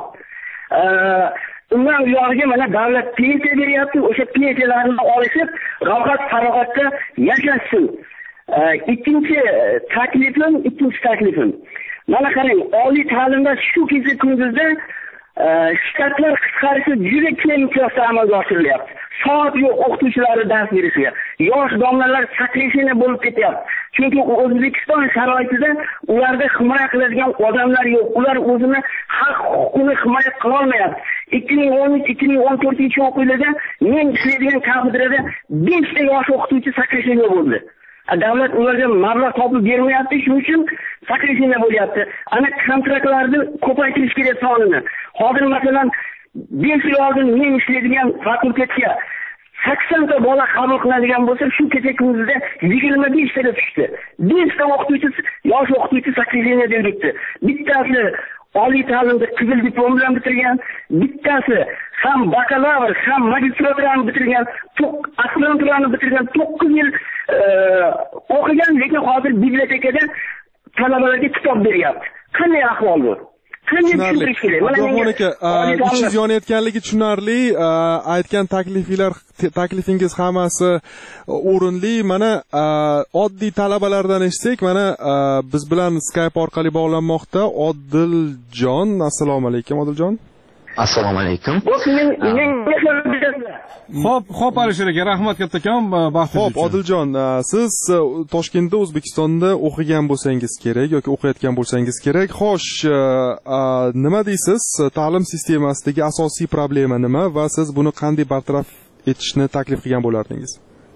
Undan uyog'iga mana davlat pensiya beryapti, o'sha pensiyalarni olishib, rohat farog'atda yashashsin. Ikkinchi taklifim, ikkinchi taklifim. Mana qarang, oliy ta'limda shu kecha kunduzda shtatlar qisqarishi juda keng miqyosda amalga oshirilyapti. Soat yo'q o'qituvchilar dars berishga. Yosh domlalar sakrishini bo'lib ketyapti. Chunki O'zbekiston sharoitida ularda himoya qiladigan odamlar yo'q. Ular o'zini haq huquqini himoya qila olmayapti. ikki ming o'n uch ikki ming o'n to'rtinchi o'quv yilida men ishlaydigan kafedrada besh ta yosh o'qituvchi sakrishini bo'ldi. Davlat ularga mablag' topib bermayapti, shuning uchun sakrishini bo'lyapti. Ana kontraktlarni ko'paytirish kerak sonini. Hozir masalan besh yil oldin men ishlaydigan fakultetga sakson ta bola qabul qiladigan bo'lsa, shu kecha kunduzda yigirma besh taga tushdi. besh ta o'qituvchi, yosh o'qituvchi sakrishini beribdi. Bittasi oliy ta'limda qizil diplom bilan bitirgan, bittasi ham bakalavr, ham magistraturani bitirgan, aspiranturani bitirgan, to'qqiz yil o'qigan, lekin hozir bibliotekada talabalarga kitob beryapti. Qanday ahvol bu? Tushunarli. Abdurahmon aka, ichingiz yonayotganligi tushunarli. Aytgan takliflar, taklifingiz hammasi o'rinli. Mana oddiy talabalardan eshitsak, mana biz bilan Skype orqali bog'lanmoqda Odiljon. Assalomu alaykum, Odiljon. Assalomu alaykum. Xo'p, xo'p Alisher aka, rahmat kattakon vaqtingiz uchun. Xo'p, Odiljon, siz Toshkentda, O'zbekistonda o'qigan bo'lsangiz kerak yoki o'qiyotgan bo'lsangiz kerak. Xo'sh, nima deysiz? Ta'lim sistemasidagi asosiy problema nima va siz buni qanday bartaraf etishni taklif qilgan bo'lardingiz?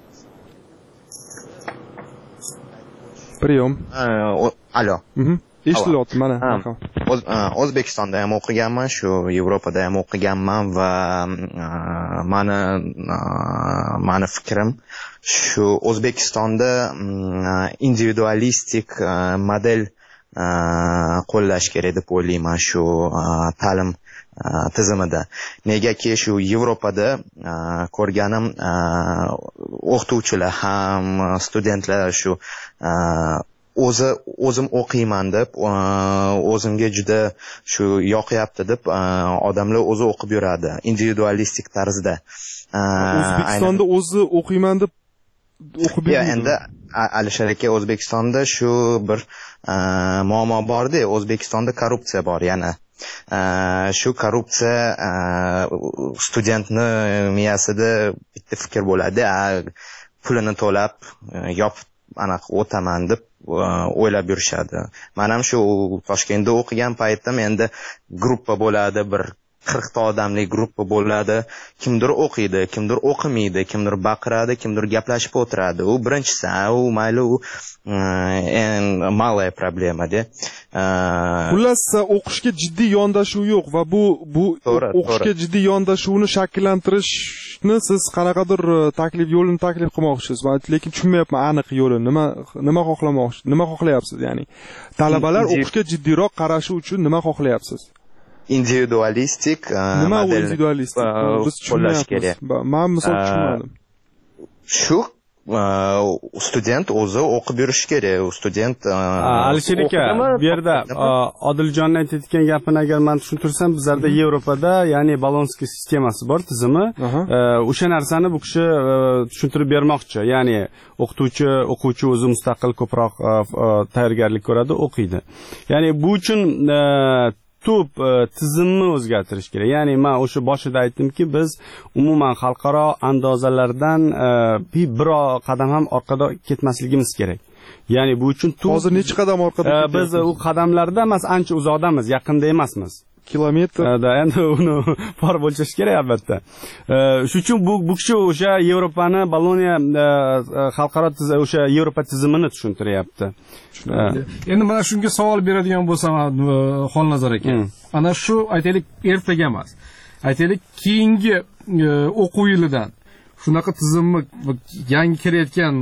Priyom. Alo. Eshitilyapti mana. O'zbekistonda ham o'qiganman, shu Yevropada ham o'qiganman va mani mani fikrim shu O'zbekistonda individualistik model qo'llash kerak deb o'ylayman shu ta'lim tizimida. Negaki shu Yevropada ko'rganim o'qituvchilar ham studentlar shu o'zi o'zim o'qiyman deb o'zimga juda shu yoqyapti deb odamlar o'zi o'qib yuradi individualistik tarzda. O'zbekistonda o'zi o'qiyman deb o'qib yuradi. Endi Alisher aka, O'zbekistonda shu bir muammo bor-da, O'zbekistonda korrupsiya bor yana. Shu korrupsiya studentni miyasida bitta fikr bo'ladi. pulini to'lab yopib anaqa o'taman deb o'ylab yurishadi. Men ham shu Toshkentda o'qigan paytda menda gruppa bo'ladi, bir qirqta odamli gruppa bo'ladi. Kimdir o'qiydi, kimdir o'qimaydi, kimdir baqiradi, kimdir gaplashib o'tiradi. U birinchisi, u mayli u en malaya problema-da. Xullas, o'qishga jiddiy yondashuv yo'q va bu bu o'qishga jiddiy yondashuvni shakllantirishni siz qanaqadir taklif yo'lini taklif qilmoqchisiz. Men lekin tushunmayapman aniq yo'lini. Nima nima xohlamoqchisiz? Nima xohlayapsiz, ya'ni talabalar o'qishga jiddiyroq qarashi uchun nima xohlayapsiz? Individualistik nima u individualistik? Biz tushunmayapmiz. Men misol tushunmadim. Shu student o'zi o'qib yurishi kerak. U student Alisher aka, bu yerda Odiljonning aytayotgan gapini agar men tushuntirsam, bizlarda Yevropada, ya'ni Bolonskiy sistemasi bor, tizimi. O'sha narsani bu kishi tushuntirib bermoqchi. Ya'ni o'qituvchi, o'quvchi o'zi mustaqil ko'proq tayyorgarlik ko'radi, o'qiydi. Ya'ni bu uchun tub tizimni o'zgartirish kerak. Ya'ni men o'sha boshida aytdimki, biz umuman xalqaro andozalardan bir qadam ham orqada ketmasligimiz kerak. Ya'ni bu uchun hozir necha qadam orqada ketyapmiz? Biz u qadamlarda emas, ancha uzoqdamiz, yaqinda emasmiz. Kilometr. Da, endi uni bor bo'lish kerak albatta. Shuning uchun bu bu kishi o'sha Yevropani, Boloniya xalqaro o'sha Yevropa tizimini tushuntiryapti. Endi mana shunga savol beradigan bo'lsam, Xolnazar aka. Ana shu aytaylik ertaga emas. Aytaylik keyingi o'quv yilidan shunaqa tizimni yangi kirayotgan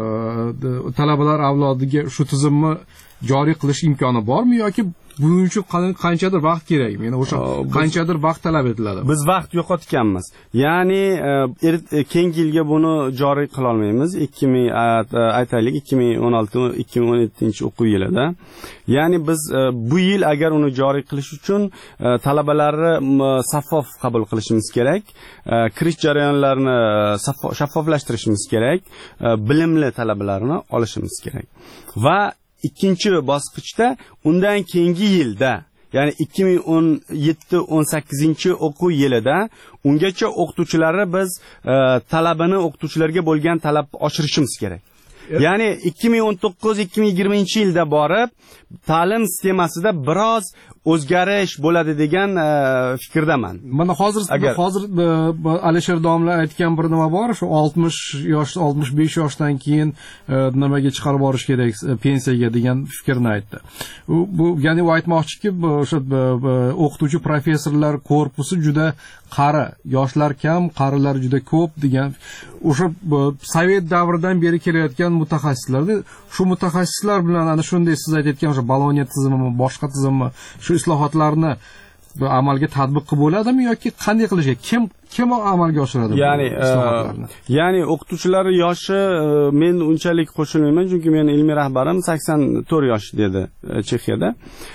talabalar avlodiga shu tizimni joriy qilish imkoni bormi yoki buning uchun qanchadir vaqt kerak? Meni o'sha qanchadir vaqt talab etiladi. Biz vaqt yo'qotganmiz. Ya'ni keyingi yilga buni joriy qila olmaymiz. ikki ming aytaylik ikki ming o'n olti ikki ming o'n yettinchi o'quv yilida. Ya'ni biz bu yil agar uni joriy qilish uchun talabalarni shaffof qabul qilishimiz kerak. Kirish jarayonlarini shaffoflashtirishimiz kerak. Bilimli talabalarni olishimiz kerak. Va ikkinchi bosqichda undan keyingi yilda, ya'ni ikki ming o'n yetti o'n sakkizinchi o'quv yilida ungacha o'qituvchilarni biz talabini o'qituvchilarga bo'lgan talab oshirishimiz kerak. Ya'ni ikki ming o'n to'qqiz ikki ming yigirmanchi yilda borib ta'lim sistemasida biroz o'zgarish bo'ladi degan fikrdaman. Mana hozir hozir Alisher domla aytgan bir nima bor, shu oltmish yosh, oltmish besh yoshdan keyin nimaga chiqarib borish kerak, pensiyaga degan fikrni aytdi. Bu ya'ni u aytmoqchiki, o'sha o'qituvchi professorlar korpusi juda qari, yoshlar kam, qarilar juda ko'p degan o'sha sovet davridan beri kelayotgan mutaxassislarni, shu mutaxassislar bilan ana shunday siz aytayotgan o'sha Boloniya tizimimi, boshqa tizimmi, shu islohotlarni amalga tatbiq qilib bo'ladimi yoki qanday qilish kerak? Kim kim amalga oshiradi? Ya'ni ya'ni o'qituvchilar yoshi men unchalik qo'shilmayman, chunki men ilmiy rahbarim sakson to'rt yosh dedi Chexiyada.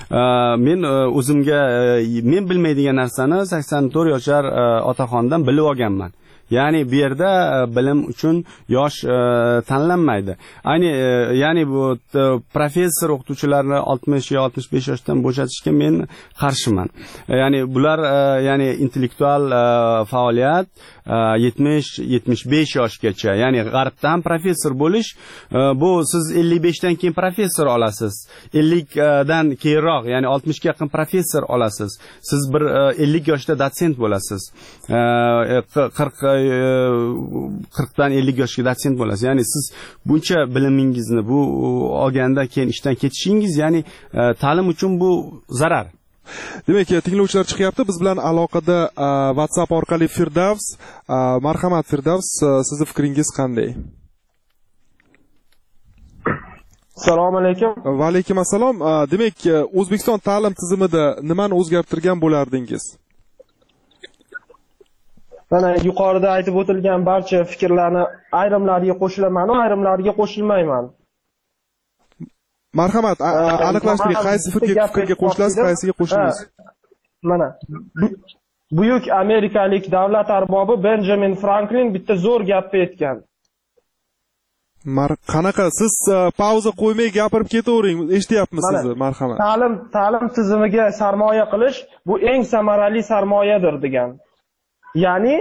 Men o'zimga men bilmaydigan narsani sakson to'rt yoshar otaxondan bilib olganman. Ya'ni bu yerda bilim uchun yosh tanlanmaydi. Ayni ya'ni bu professor o'qituvchilarni oltmish yo oltmish besh yoshdan bo'shatishga men qarshiman. Ya'ni bular ya'ni intellektual faoliyat yetmish yetmish besh yoshgacha, ya'ni g'arbda ham professor bo'lish, bu siz ellik beshdan keyin professor olasiz. ellik dan keyinroq, ya'ni oltmishga yaqin professor olasiz. Siz bir ellik yoshda dotsent bo'lasiz. qirq qirqdan ellik yoshga dotsent bo'lasiz. Ya'ni siz buncha bilimingizni bu olganda keyin ishdan ketishingiz, ya'ni ta'lim uchun bu zarar. Demak, tinglovchilar chiqyapti. Biz bilan aloqada WhatsApp orqali Firdavs. Marhamat Firdavs, sizning fikringiz qanday? Assalomu alaykum. Va alaykum assalom. Demak, O'zbekiston ta'lim tizimida nimani o'zgartirgan bo'lardingiz? Mana yuqorida aytib o'tilgan barcha fikrlarni ayrimlariga qo'shilaman, ayrimlariga qo'shilmayman. Marhamat, aniqlashtiring, qaysi fikrga qo'shilasiz, qaysiga qo'shilmaysiz? Mana buyuk amerikalik davlat arbobi Benjamin Franklin bitta zo'r gapni aytgan. Mar qanaqa siz pauza qo'ymay gapirib ketavering, eshityapmiz sizni, marhamat. Ta'lim ta'lim tizimiga sarmoya qilish bu eng samarali sarmoyadir degan. Ya'ni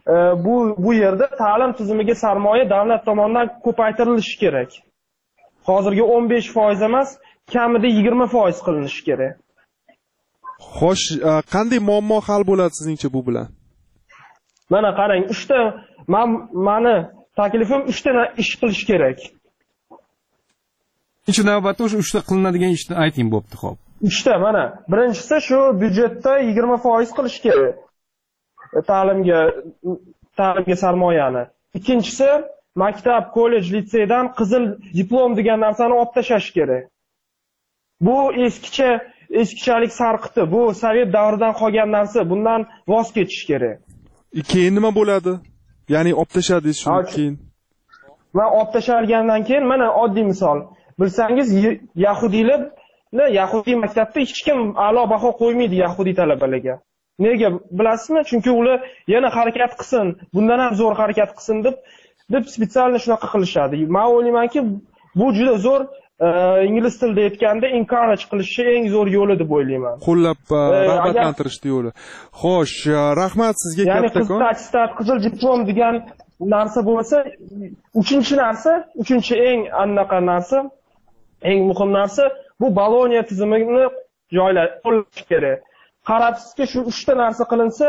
bu bu yerda ta'lim tizimiga sarmoya davlat tomonidan ko'paytirilishi kerak. Hozirgi o'n besh foiz emas, kamida yigirma foiz qilinishi kerak. Xo'sh, qanday muammo hal bo'ladi sizningcha bu bilan? Mana qarang, uchta men meni taklifim uchta ish qilish kerak. Birinchi navbatda o'sha uchta qilinadigan ishni ayting, bo'pti, xo'p. uchta mana. Birinchisi shu byudjetda yigirma foiz qilish kerak. Ta'limga ta'limga sarmoyani. Ikkinchisi maktab, kollej, litseydan qizil diplom degan narsani olib tashlash kerak. Bu eskicha eskichalik sarqiti, bu sovet davridan qolgan narsa, bundan voz kechish kerak. Keyin nima bo'ladi? Ya'ni olib tashladingiz shundan keyin. Va olib tashalgandan keyin mana oddiy misol. Bilsangiz, yahudiylar, yahudiy maktabda hech kim a'lo baho qo'ymaydi yahudiy talabalarga. Nega bilasizmi? Chunki ular yana harakat qilsin, bundan ham zo'r harakat qilsin deb deb spetsialni shunaqa qilishadi. Men o'ylaymanki, bu juda zo'r ingliz tilida aytganda encourage qilishni eng zo'r yo'li deb o'ylayman. Qo'llab rag'batlantirish yo'li. Xo'sh, rahmat sizga kattakon. Ya'ni qizil qizil diplom degan narsa bo'lsa, uchinchi narsa, uchinchi eng anaqa narsa, eng muhim narsa bu Boloniya tizimini joylash kerak. Qarabsizki, shu uchta narsa qilinsa,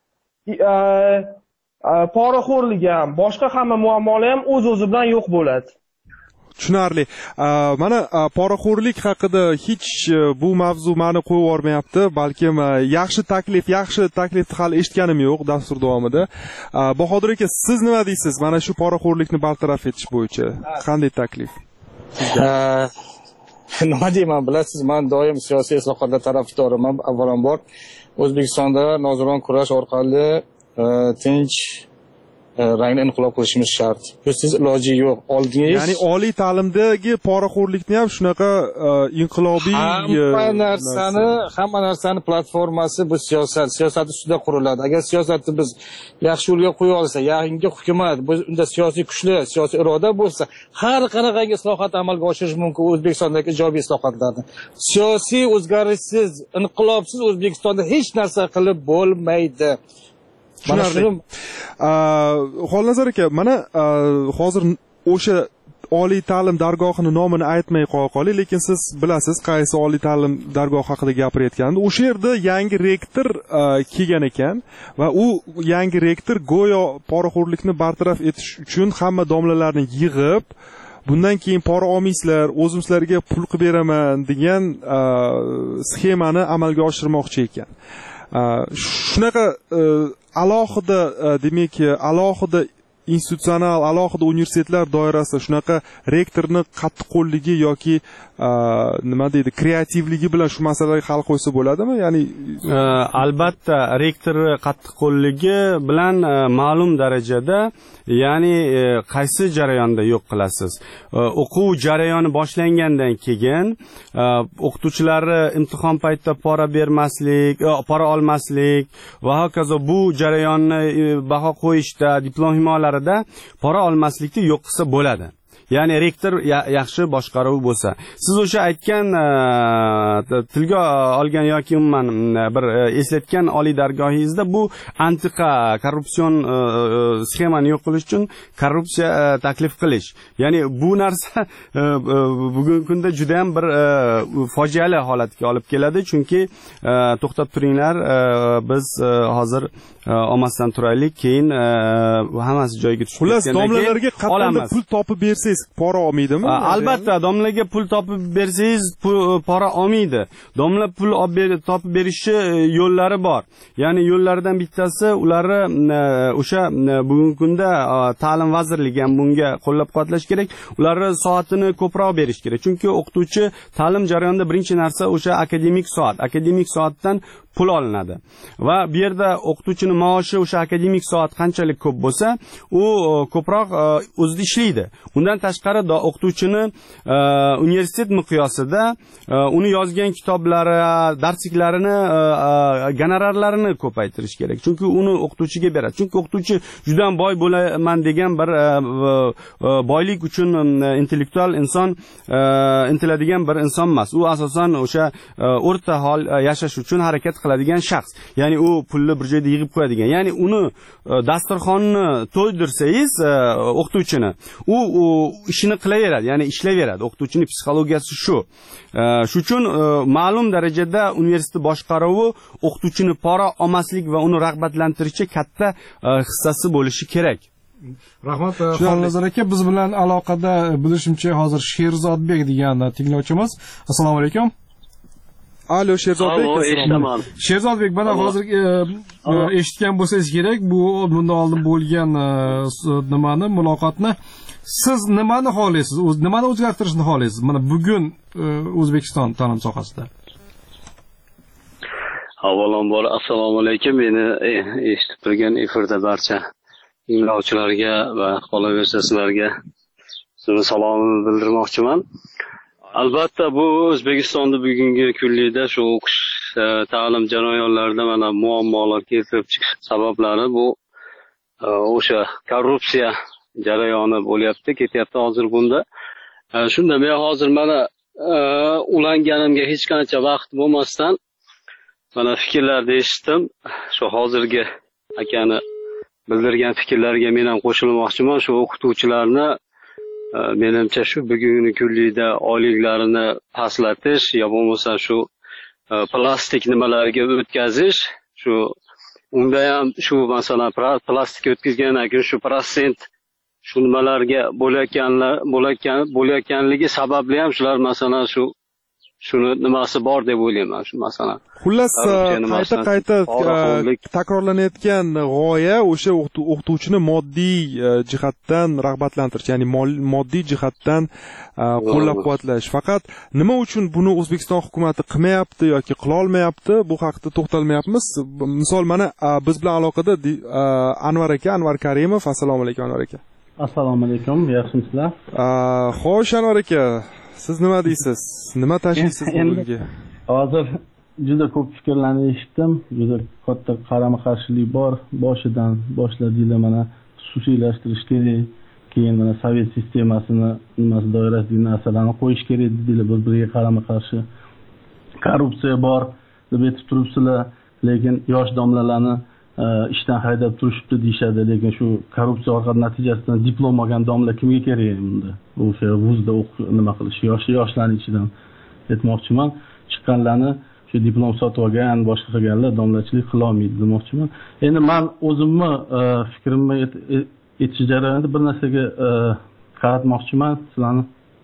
poraxo'rlik ham, boshqa hamma muammolar ham o'z-o'zi bilan yo'q bo'ladi. Tushunarli. Mana poraxo'rlik haqida hech bu mavzu meni qo'yib yormayapti, balkim yaxshi taklif, yaxshi taklifni hali eshitganim yo'q dastur davomida. Bahodir aka, siz nima deysiz? Mana shu poraxo'rlikni bartaraf etish bo'yicha qanday taklif? Nima deyman, bilasiz, men doim siyosiy islohotlar tarafdoriman. Avvalambor O'zbekistonda nozoron kurash orqali tinch rangli inqilob qilishimiz shart. Busiz iloji yo'q. Oldingiz, ya'ni oliy ta'limdagi poraxo'rlikni ham shunaqa inqilobiy hamma narsani, hamma narsani platformasi bu siyosat, siyosat ustida quriladi. Agar siyosatni biz yaxshi yo'lga qo'ya olsak, yangi hukumat, unda siyosiy kuchli, siyosiy iroda bo'lsa, har qanaqangi islohot amalga oshirish mumkin O'zbekistondagi ijobiy islohotlarni. Siyosiy o'zgarishsiz, inqilobsiz O'zbekistonda hech narsa qilib bo'lmaydi. Tushunarli. Xolnazar aka, mana hozir o'sha oliy ta'lim dargohini nomini aytmay qo'ya qoling, lekin siz bilasiz qaysi oliy ta'lim dargohi haqida gapirayotganini. O'sha yerda yangi rektor kelgan ekan va u yangi rektor go'yo poraxo'rlikni bartaraf etish uchun hamma domlalarni yig'ib, bundan keyin pora olmaysizlar, o'zim sizlarga pul qilib beraman degan sxemani amalga oshirmoqchi ekan. Shunaqa alohida, demak, alohida institutsional, alohida universitetlar doirasida shunaqa rektorni qattiqqo'lligi yoki nima deydi, kreativligi bilan shu masalaga hal qo'ysa bo'ladimi? Ya'ni albatta rektor qattiqqo'lligi bilan ma'lum darajada, ya'ni qaysi jarayonda yo'q qilasiz? O'quv jarayoni boshlangandan keyin o'qituvchilari imtihon paytida pora bermaslik, pora olmaslik va hokazo bu jarayonni baho qo'yishda, diplom himoyalarida pora olmaslikni yo'q qilsa bo'ladi. Ya'ni rektor yaxshi boshqaruv bo'lsa. Siz o'sha aytgan tilga olgan yoki umuman bir eslatgan oliy dargohingizda bu antiqa korrupsion sxemani yo'q qilish uchun korrupsiya taklif qilish. Ya'ni bu narsa bugungi kunda juda ham bir fojiali holatga olib keladi, chunki to'xtab turinglar, biz hozir olmasdan turaylik, keyin hammasi joyiga tushib ketgandan keyin domlalarga qattiq pul topib bersangiz pora olmaydimi? Albatta, domlaga pul topib bersangiz pora olmaydi. Domla pul topib berishi yo'llari bor. Ya'ni yo'llardan bittasi, ularni o'sha bugungi kunda ta'lim vazirligi ham bunga qo'llab-quvvatlash kerak. Ularni soatini ko'proq berish kerak. Chunki o'qituvchi ta'lim jarayonida birinchi narsa o'sha akademik soat. Akademik soatdan pul olinadi. Va bu yerda o'qituvchining maoshi o'sha akademik soat qanchalik ko'p bo'lsa, u ko'proq o'zida ishlaydi. Undan tashqari o'qituvchini universitet miqyosida uni yozgan kitoblari, darsliklarini, gonorarlarini ko'paytirish kerak. Chunki uni o'qituvchiga beradi. Chunki o'qituvchi juda ham boy bo'laman degan bir boylik uchun intellektual inson intiladigan bir inson emas. U asosan o'sha o'rta hol yashash uchun harakat qiladi. qiladigan shaxs, ya'ni u pulni bir joyda yig'ib qo'yadigan, ya'ni uni dasturxonni to'ydirsangiz o'qituvchini, u ishini qilaveradi, ya'ni ishlayveradi. O'qituvchining psixologiyasi shu. Shuning uchun ma'lum darajada universitet boshqaruvi o'qituvchini pora olmaslik va uni rag'batlantirishga katta hissasi bo'lishi kerak. Rahmat, Xolnazar aka, biz bilan aloqada bilishimcha hozir Sherzodbek degan tinglovchimiz. Assalomu alaykum. Alo, Sherzodbek. Alo, eshitaman. Sherzodbek, mana hozir eshitgan bo'lsangiz kerak, bu bundan oldin bo'lgan nimani, muloqotni. Siz nimani xohlaysiz? O'z nimani o'zgartirishni xohlaysiz? Mana bugun O'zbekiston ta'lim sohasida. Avvalambor assalomu alaykum. Meni eshitib turgan efirda barcha tinglovchilarga va qolaversa sizlarga sizni salomimni bildirmoqchiman. Albatta bu O'zbekistonda bugungi kunlikda shu o'qish ta'lim jarayonlarida mana muammolar keltirib chiqish sabablari bu o'sha korrupsiya jarayoni bo'lyapti, ketyapti hozir bunda. Shunda men hozir mana ulanganimga hech qancha vaqt bo'lmasdan mana fikrlarni eshitdim. Shu hozirgi akani bildirgan fikrlarga men ham qo'shilmoqchiman. Shu o'qituvchilarni menimcha shu bugungi kunlikda oyliklarini pastlatish yo bo'lmasa shu plastik nimalarga o'tkazish, shu unda ham shu masalan plastik o'tkazgandan keyin shu protsent shu nimalarga bo'layotganlar bo'layotgan bo'layotganligi sababli ham shular masalan shu shuni nimasi bor deb o'ylayman shu masalan. Xullas, qayta qayta takrorlanayotgan g'oya o'sha o'qituvchini moddiy jihatdan rag'batlantirish, ya'ni moddiy jihatdan qo'llab-quvvatlash. Faqat nima uchun buni O'zbekiston hukumatı qilmayapti yoki qila olmayapti, bu haqida to'xtalmayapmiz. Misol mana biz bilan aloqada Anvar aka, Anvar Karimov. Assalomu alaykum Anvar aka. Assalomu alaykum, yaxshimisizlar? Xo'sh Anvar aka, siz nima deysiz? Nima tashxisiz bugungi? Hozir juda ko'p fikrlarni eshitdim. Juda katta qarama-qarshilik bor. Boshidan boshladinglar, mana xususiylashtirish kerak. Keyin mana sovet sistemasini nimasi doirasidagi narsalarni qo'yish kerak dedilar. Biz birga qarama-qarshi. Korrupsiya bor deb aytib turibsizlar, lekin yosh domlalarni ishdan haydab turishibdi deyishadi, lekin shu korrupsiya orqali natijasidan diplom olgan domla kimga kerak bunda? O'sha vuzda o'qib nima qilish, yosh yoshlarning ichidan aytmoqchiman. Chiqqanlarni shu diplom sotib olgan, boshqa qilganlar domlachilik qila olmaydi demoqchiman. Endi men o'zimni fikrimni aytish jarayonida bir narsaga qaratmoqchiman sizlarni.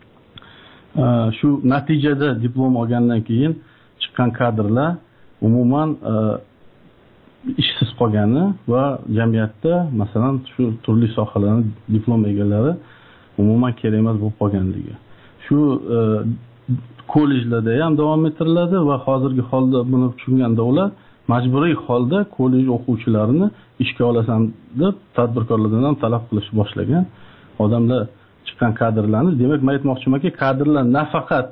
Shu natijada diplom olgandan keyin chiqqan kadrlar umuman ishsiz qolgani va jamiyatda masalan shu turli sohalarning diplom egalari umuman kerak emas bo'lib qolganligi. Shu kollejlarda ham davom ettiriladi va hozirgi holda buni tushunganda ular majburiy holda kollej o'quvchilarini ishga olasan deb tadbirkorlardan ham talab qilish boshlagan. Odamlar chiqqan kadrlarni, demak men aytmoqchimanki, kadrlar nafaqat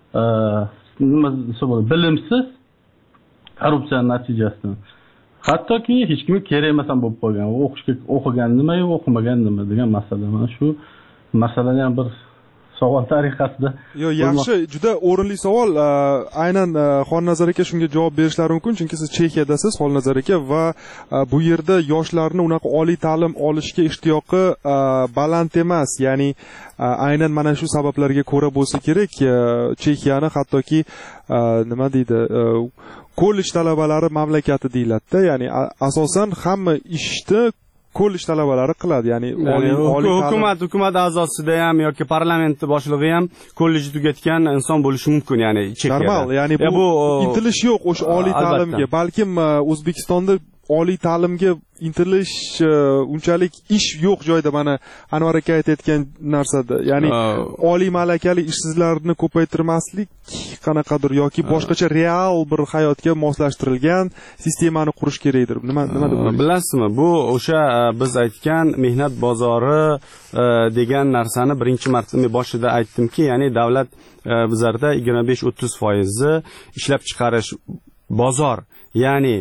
nima desa bo'ladi, bilimsiz korrupsiya natijasidan hattoki hech kimga kerak emas ham bo'lib qolgan. O'qishga o'qigan nima, o'qimagan nima degan masala. Mana shu masalani ham bir savol tariqasida. Yo, yaxshi, juda o'rinli savol. Aynan Xolnazar aka shunga javob berishlari mumkin, chunki siz Chexiyadasiz, Xolnazar aka, va bu yerda yoshlarni unaqa oliy ta'lim olishga ishtiyoqi baland emas. Ya'ni aynan mana shu sabablarga ko'ra bo'lsa kerak, Chexiyani hattoki nima deydi, kollej talabalari mamlakati deyiladi-da, ya'ni asosan hamma ishni kollej talabalari qiladi, ya'ni oliy hukumat hukumat a'zosida ham yoki parlament boshlig'i ham kollejni tugatgan inson bo'lishi mumkin, ya'ni Chexiyada. Normal, ya'ni bu intilish yo'q o'sha oliy ta'limga. Balkim O'zbekistonda oliy ta'limga intilish unchalik ish yo'q joyda, mana Anvar aka aytayotgan narsada, ya'ni oliy malakali ishsizlarni ko'paytirmaslik qanaqadir yoki boshqacha real bir hayotga moslashtirilgan sistemani qurish kerakdir. Nima nima deb o'ylaysiz? Bilasizmi, bu o'sha biz aytgan mehnat bozori degan narsani birinchi marta men boshida aytdimki, ya'ni davlat bizlarda yigirma besh o'ttiz foiz ishlab chiqarish bozor, ya'ni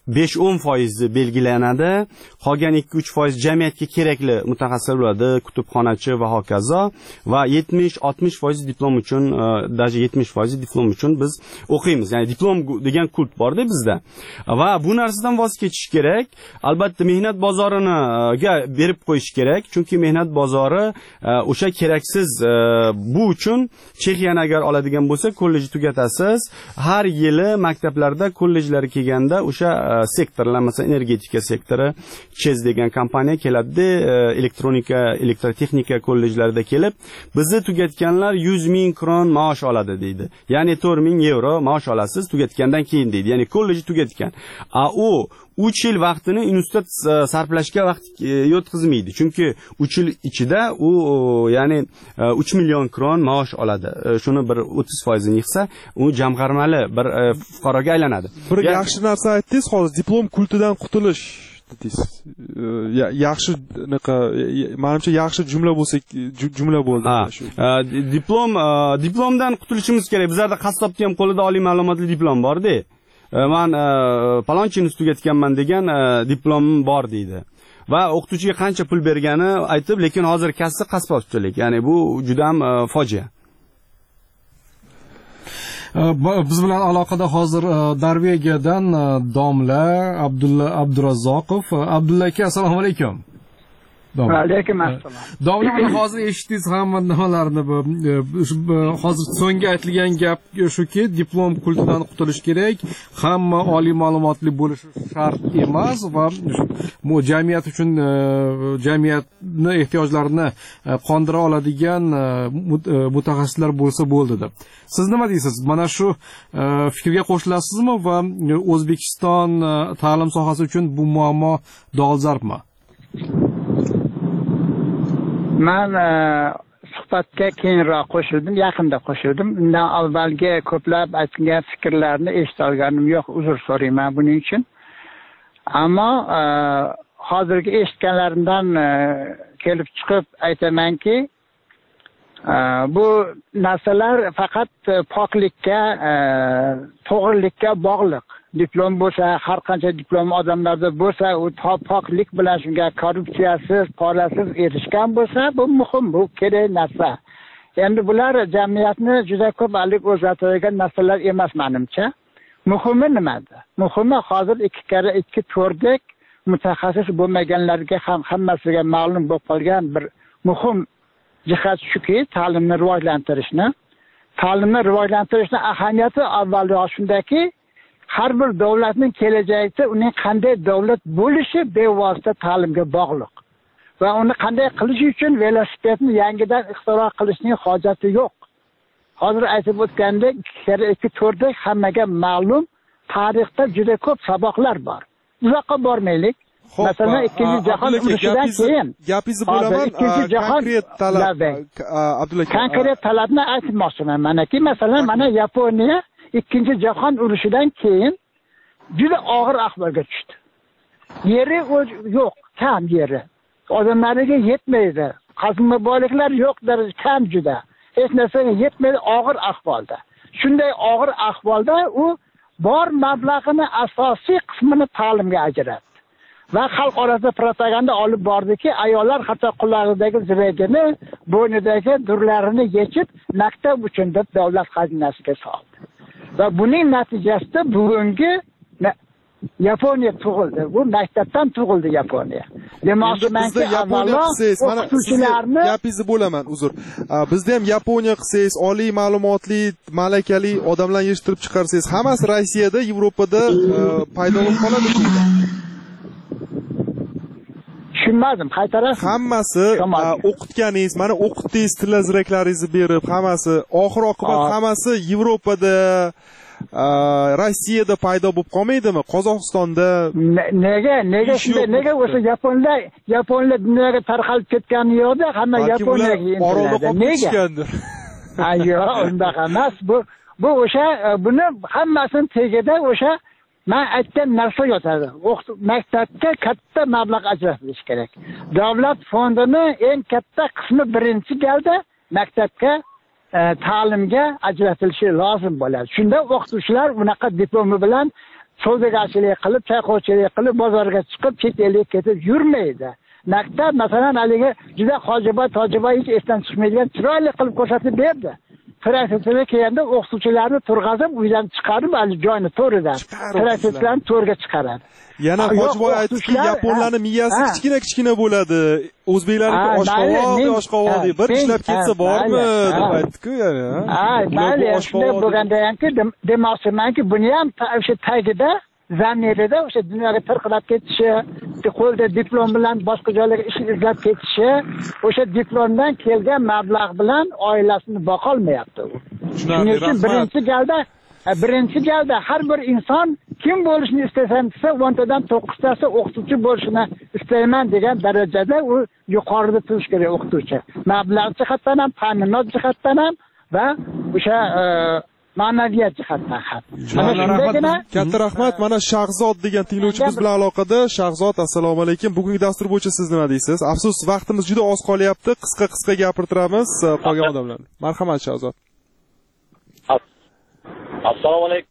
besh o'n foizi belgilanadi. Qolgan ikki uch foiz jamiyatga kerakli mutaxassislar bo'ladi, kutubxonachi va hokazo, va yetmish oltmish foiz diplom uchun, даже yetmish foiz diplom uchun biz o'qiymiz. Ya'ni diplom degan kult borda bizda. Va bu narsadan voz kechish kerak. Albatta mehnat bozoriga berib qo'yish kerak, chunki mehnat bozori o'sha keraksiz. Bu uchun Chexiyani agar oladigan bo'lsa, kollej tugatasiz. Har yili maktablarda kollejlar kelganda o'sha sektorlar, masalan, energetika sektori, Chez degan kompaniya keladi, elektronika, elektrotexnika kollejlarida kelib, bizni tugatganlar yuz ming kron maosh oladi deydi. Ya'ni to'rt ming yevro maosh olasiz tugatgandan keyin deydi. Ya'ni kollejni tugatgan. A u uch yil vaqtini institut sarflashga vaqt yo'tkazmaydi. Chunki uch yil ichida u ya'ni uch million kron maosh oladi. Shuni bir o'ttiz foiz ni yig'sa, u jamg'armali bir fuqaroga aylanadi. Bir yaxshi narsa aytdingiz, hozir diplom kultidan qutulish dedingiz. Yaxshi naqa, menimcha yaxshi jumla bo'lsa, jumla bo'ldi shu. Diplom diplomdan qutulishimiz kerak. Bizlarda qassobda ham qo'lida oliy ma'lumotli diplom bor-da. Men palonchini tugatganman degan diplomim bor deydi. Va o'qituvchiga qancha pul bergani aytib, lekin hozir kasbi qassobchilik. Ya'ni bu juda ham fojia. Biz bilan aloqada hozir Norvegiyadan domla Abdulla Abdurazzoqov. Abdulla aka, assalomu alaykum. Alaykum assalom. Domla, hozir eshitdingiz hamma nimalarni. Hozir so'nggi aytilgan gap shuki, diplom kultidan qutulish kerak, hamma oliy ma'lumotli bo'lishi shart emas va bu jamiyat uchun jamiyatni ehtiyojlarini qondira oladigan mutaxassislar bo'lsa bo'ldi deb. Siz nima deysiz? Mana shu fikrga qo'shilasizmi va O'zbekiston ta'lim sohasi uchun bu muammo dolzarbmi? Men suhbatga keyinroq qo'shildim, yaqinda qo'shildim. Undan avvalgi ko'plab aytilgan fikrlarni eshita olganim yo'q, uzr so'rayman buning uchun. Ammo hozirgi eshitganlarimdan kelib chiqib aytamanki, bu narsalar faqat poklikka, to'g'rilikka bog'liq. Diplom bo'lsa, har qancha diplom odamlarda bo'lsa, u poklik bilan shunga korrupsiyasiz, porasiz erishgan bo'lsa, bu muhim, bu kerak narsa. Endi bular jamiyatni juda ko'p alik o'zgartiradigan narsalar emas menimcha. Muhimi nimada? Muhimi hozir ikki karra ikki to'rdek mutaxassis bo'lmaganlarga ham hammasiga ma'lum bo'lib qolgan bir muhim jihat shuki, ta'limni rivojlantirishni, ta'limni rivojlantirishning ahamiyati avvalroq shundaki, har bir davlatning kelajagida uning qanday davlat bo'lishi bevosita ta'limga bog'liq. Va uni qanday qilish uchun velosipedni yangidan ixtiro qilishning hojati yo'q. Hozir aytib o'tgandek, ikki karra ikki to'rdek hammaga ma'lum tarixda juda ko'p saboqlar bor. Uzoqqa bormaylik. Masalan, ikkinchi jahon urushidan keyin gapingizni bo'laman, konkret talab Abdulla aka. Konkret talabni aytmoqchiman. Manaki, masalan, mana Yaponiya ikkinchi jahon urushidan keyin juda og'ir ahvolga tushdi. Yeri yo'q, kam yeri. Odamlarga yetmaydi. Qazilma boyliklar yo'q, daraja kam juda. Hech narsaga yetmaydi, og'ir ahvolda. Shunday og'ir ahvolda u bor mablag'ini asosiy qismini ta'limga ajratdi. Va xalq orasida propaganda olib bordiki, ayollar hatto qulog'idagi ziragini, bo'ynidagi durlarini yechib, maktab uchun deb davlat xazinasiga soldi. Va buning natijasida bugungi Yaponiya tug'ildi. Bu maktabdan tug'ildi Yaponiya. Demoqchimanki, avvalo o'qituvchilarni gapingizni bo'laman, uzr. Bizda ham Yaponiya qilsangiz, oliy ma'lumotli, malakali odamlar yetishtirib chiqarsangiz, hammasi Rossiyada, Yevropada paydo bo'lib qoladi-ku. Tushunmadim, qaytarasiz. Hammasi o'qitganingiz, mana o'qitdingiz, tilaziraklaringizni berib, hammasi oxir oqibat hammasi Yevropada, Rossiyada paydo bo'lib qolmaydimi? Qozog'istonda nega, nega shunday, nega o'sha Yaponlar, Yaponlar dunyoga tarqalib ketgani yo'qda, hamma Yaponiyaga intiladi. Nega? Ayyo, unday emas. Bu bu o'sha buni hammasini tegida o'sha men aytgan narsa yotadi. Maktabga katta mablag' ajratilishi kerak. Davlat fondini eng katta qismi birinchi galda maktabga ta'limga ajratilishi lozim bo'ladi. Shunda o'qituvchilar bunaqa diplomi bilan savdogarchilik qilib, chayqovchilik qilib, bozorga chiqib, chet elga ketib yurmaydi. Maktab masalan haligi juda hojiboy, tojiboy hech esdan chiqmaydigan chiroyli qilib ko'rsatib berdi. Professorga kelganda o'qituvchilarni turg'azib, uydan chiqarib, hali joyni to'ridan. Professorlarni to'rga chiqaradi. Yana Hojiboy aytdiki, yaponlarning miyasi kichkina-kichkina bo'ladi. O'zbeklarniki oshqovoq, oshqovoq deb bir ishlab ketsa bormi deb aytdi-ku yana. Ha, mayli, shunday bo'lganda hamki, demoqchimanki, buni ham o'sha tagida zamirida o'sha dunyoga tarqalib ketishi, qo'lda diplom bilan boshqa joylarga ish izlab ketishi, o'sha diplomdan kelgan mablag' bilan oilasini boqolmayapti u. Shuning uchun birinchi galda birinchi galda har bir inson kim bo'lishni istasan desa, o'ntadan to'qqiztasi o'qituvchi bo'lishini istayman degan darajada u yuqorida turish kerak o'qituvchi. Mablag' jihatdan ham, ta'minot jihatdan ham va o'sha ma'naviyat jihatdan ham. Katta rahmat. Mana Shahzod degan tinglovchimiz bilan aloqada. Shahzod, assalomu alaykum. Bugungi dastur bo'yicha siz nima deysiz? Afsus, vaqtimiz juda oz qolyapti. Qisqa-qisqa gapirtiramiz qolgan odamlarni. Marhamat Shahzod. Assalomu alaykum.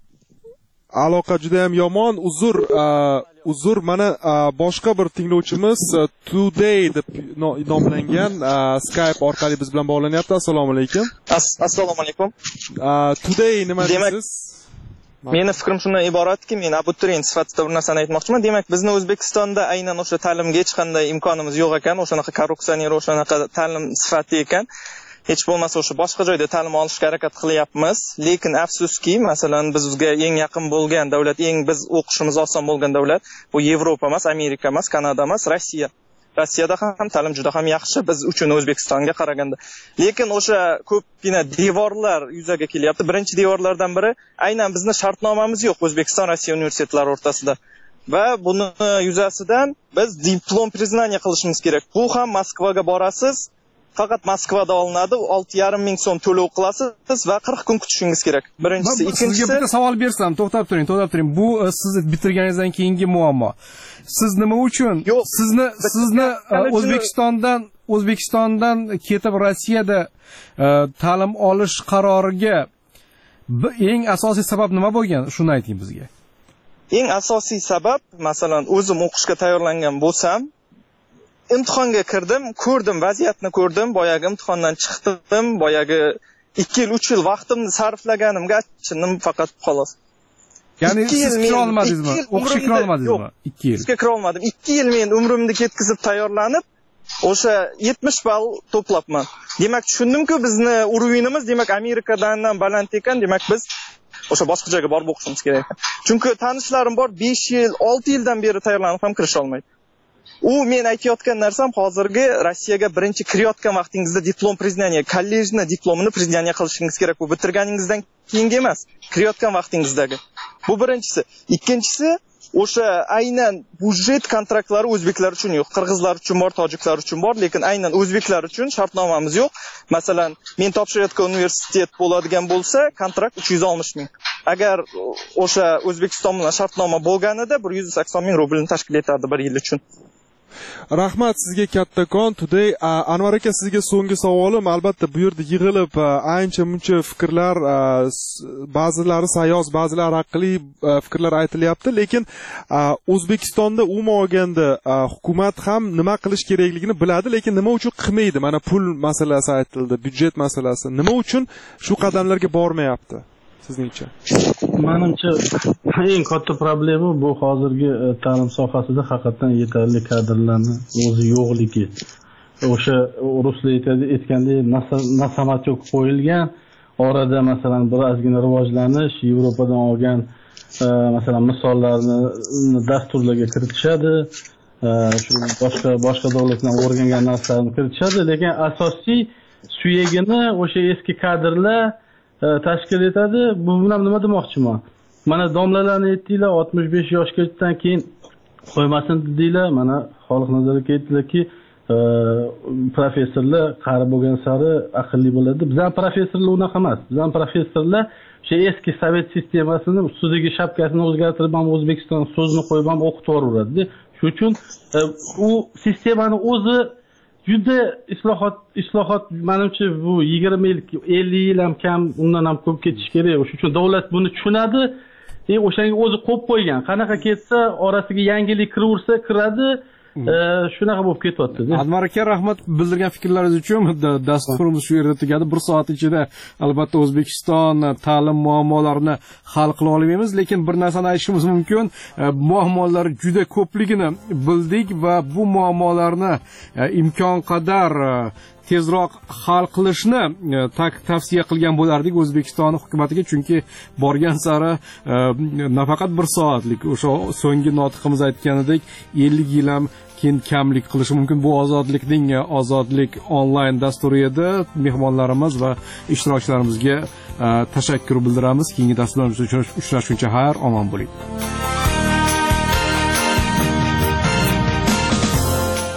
Aloqa juda ham yomon. Uzr, uzr, mana boshqa bir tinglovchimiz Today deb nomlangan Skype orqali biz bilan bog'lanyapti. Assalomu alaykum. Assalomu alaykum. Today nima deysiz? Meni fikrim shundan iboratki, men abituriyent sifatida bir narsani aytmoqchiman. Demak, bizni O'zbekistonda aynan o'sha ta'limga hech qanday imkonimiz yo'q ekan, o'shanaqa korrupsioner, o'shanaqa ta'lim sifati ekan. Hech bo'lmasa o'sha boshqa joyda ta'lim olishga harakat qilyapmiz. Lekin afsuski, masalan, bizga eng yaqin bo'lgan davlat, eng biz o'qishimiz oson bo'lgan davlat bu Yevropa emas, Amerika emas, Kanada emas, Rossiya. Rossiyada ham ta'lim juda ham yaxshi biz uchun O'zbekistonga qaraganda. Lekin o'sha ko'pgina devorlar yuzaga kelyapti. Birinchi devorlardan biri aynan bizni shartnomamiz yo'q O'zbekiston Rossiya universitetlari o'rtasida. Va buni yuzasidan biz diplom priznaniya qilishimiz kerak. Bu ham Moskvaga borasiz. Faqat Moskvada olinadi, olti yarim ming so'm to'lov qilasiz va qirq kun kutishingiz kerak. Birinchisi, ikkinchisi. Sizga bitta savol bersam, to'xtab turing, to'xtab turing. Bu siz bitirganingizdan keyingi muammo. Siz nima uchun sizni sizni O'zbekistondan O'zbekistondan ketib Rossiyada ta'lim olish qaroriga eng asosiy sabab nima bo'lgan? Shuni ayting bizga. Eng asosiy sabab, masalan, o'zim o'qishga tayyorlangan bo'lsam, imtihonga kirdim, ko'rdim, vaziyatni ko'rdim, boyagi imtihondan chiqdim, boyagi ikki yil, uch yil vaqtimni sarflaganimga achindim faqat xolos. Ya'ni siz kira olmadingizmi? O'qishga kira olmadingizmi? ikki yil. O'qishga kira olmadim. ikki yil men umrimni ketkizib tayyorlanib, o'sha yetmish ball to'plabman. Demak, tushundimku bizni uruvinimiz, demak, Amerikadan ham baland ekan, demak biz o'sha boshqa joyga borib o'qishimiz kerak ekan. Chunki tanishlarim bor, besh yil, olti yildan beri tayyorlanib ham kirisha olmaydi. U men aytayotgan narsam hozirgi Rossiyaga birinchi kirayotgan vaqtingizda diplom priznaniya, kollejni diplomini priznaniya qilishingiz kerak. Bu bitirganingizdan keyingi emas, kirayotgan vaqtingizdagi. Bu birinchisi. Ikkinchisi, o'sha aynan budjet kontraktlari o'zbeklar uchun yo'q. Qirg'izlar uchun bor, tojiklar uchun bor, lekin aynan o'zbeklar uchun shartnomamiz yo'q. Masalan, men topshirayotgan universitet bo'ladigan bo'lsa, kontrakt uch yuz oltmish ming. Agar o'sha O'zbekiston bilan shartnoma bo'lganida bir yuz sakson ming rublni tashkil etardi bir yil uchun. Rahmat sizga kattakon. Today Anvar aka, sizga so'nggi savolim. Albatta bu yerda yig'ilib ancha-muncha fikrlar, ba'zilari sayoz, ba'zilari aqliy fikrlar aytilyapti, lekin O'zbekistonda umuman olganda hukumat ham nima qilish kerakligini biladi, lekin nima uchun qilmaydi? Mana pul masalasi aytildi, byudjet masalasi. Nima uchun shu qadamlarga bormayapti sizningcha? Menimcha eng katta problema bu hozirgi ta'lim sohasida haqiqatan yetarli kadrlarni o'zi yo'qligi. O'sha ruslar aytgandek nasamatga qo'yilgan, orada masalan birozgina rivojlanish, Yevropadan olgan masalan misollarni dasturlarga kiritishadi, shu boshqa boshqa davlatlardan o'rgangan narsalarni kiritishadi, lekin asosiy suyagini o'sha eski kadrlar tashkil etadi. Bu bilan nima demoqchiman? Mana domlalarni aytdinglar, oltmish besh yoshgacha keyin qo'ymasin dedinglar. Mana xalq nazariga aytdilarki, professorlar qari bo'lgan sari aqlli bo'ladi. Bizning professorlar unaqa emas. Bizning professorlar o'sha eski sovet sistemasini ustiga shapkasini o'zgartirib ham O'zbekiston so'zini qo'yib ham o'qitib yuboradi. Shuning uchun u sistemani o'zi juda islohot islohot menimcha bu yigirma yil, ellik yil ham kam, undan ham ko'p ketish kerak. Shuning uchun davlat buni tushunadi. e o'shanga o'zi qo'yib qo'ygan. Qanaqa ketsa orasiga yangilik kiraversa kiradi. Shunaqa bo'lib ketyapti. Anvar aka, rahmat bildirgan fikrlaringiz uchun. Dasturimiz shu yerda tugadi. Bir soat ichida albatta O'zbekiston ta'lim muammolarini hal qila olmaymiz, lekin bir narsani aytishimiz mumkin. Muammolar juda ko'pligini bildik va bu muammolarni imkon qadar tezroq hal qilishni tavsiya qilgan bo'lardik O'zbekiston hukumatiga, chunki borgan sari nafaqat bir soatlik o'sha so'nggi notiqimiz aytganidek ellik yil ham keyin kamlik qilishi mumkin. Bu ozodlikning ozodlik onlayn dasturi edi. Mehmonlarimiz va ishtirokchilarimizga tashakkur bildiramiz. Keyingi dasturlarimizda uchrashguncha xayr, omon bo'ling.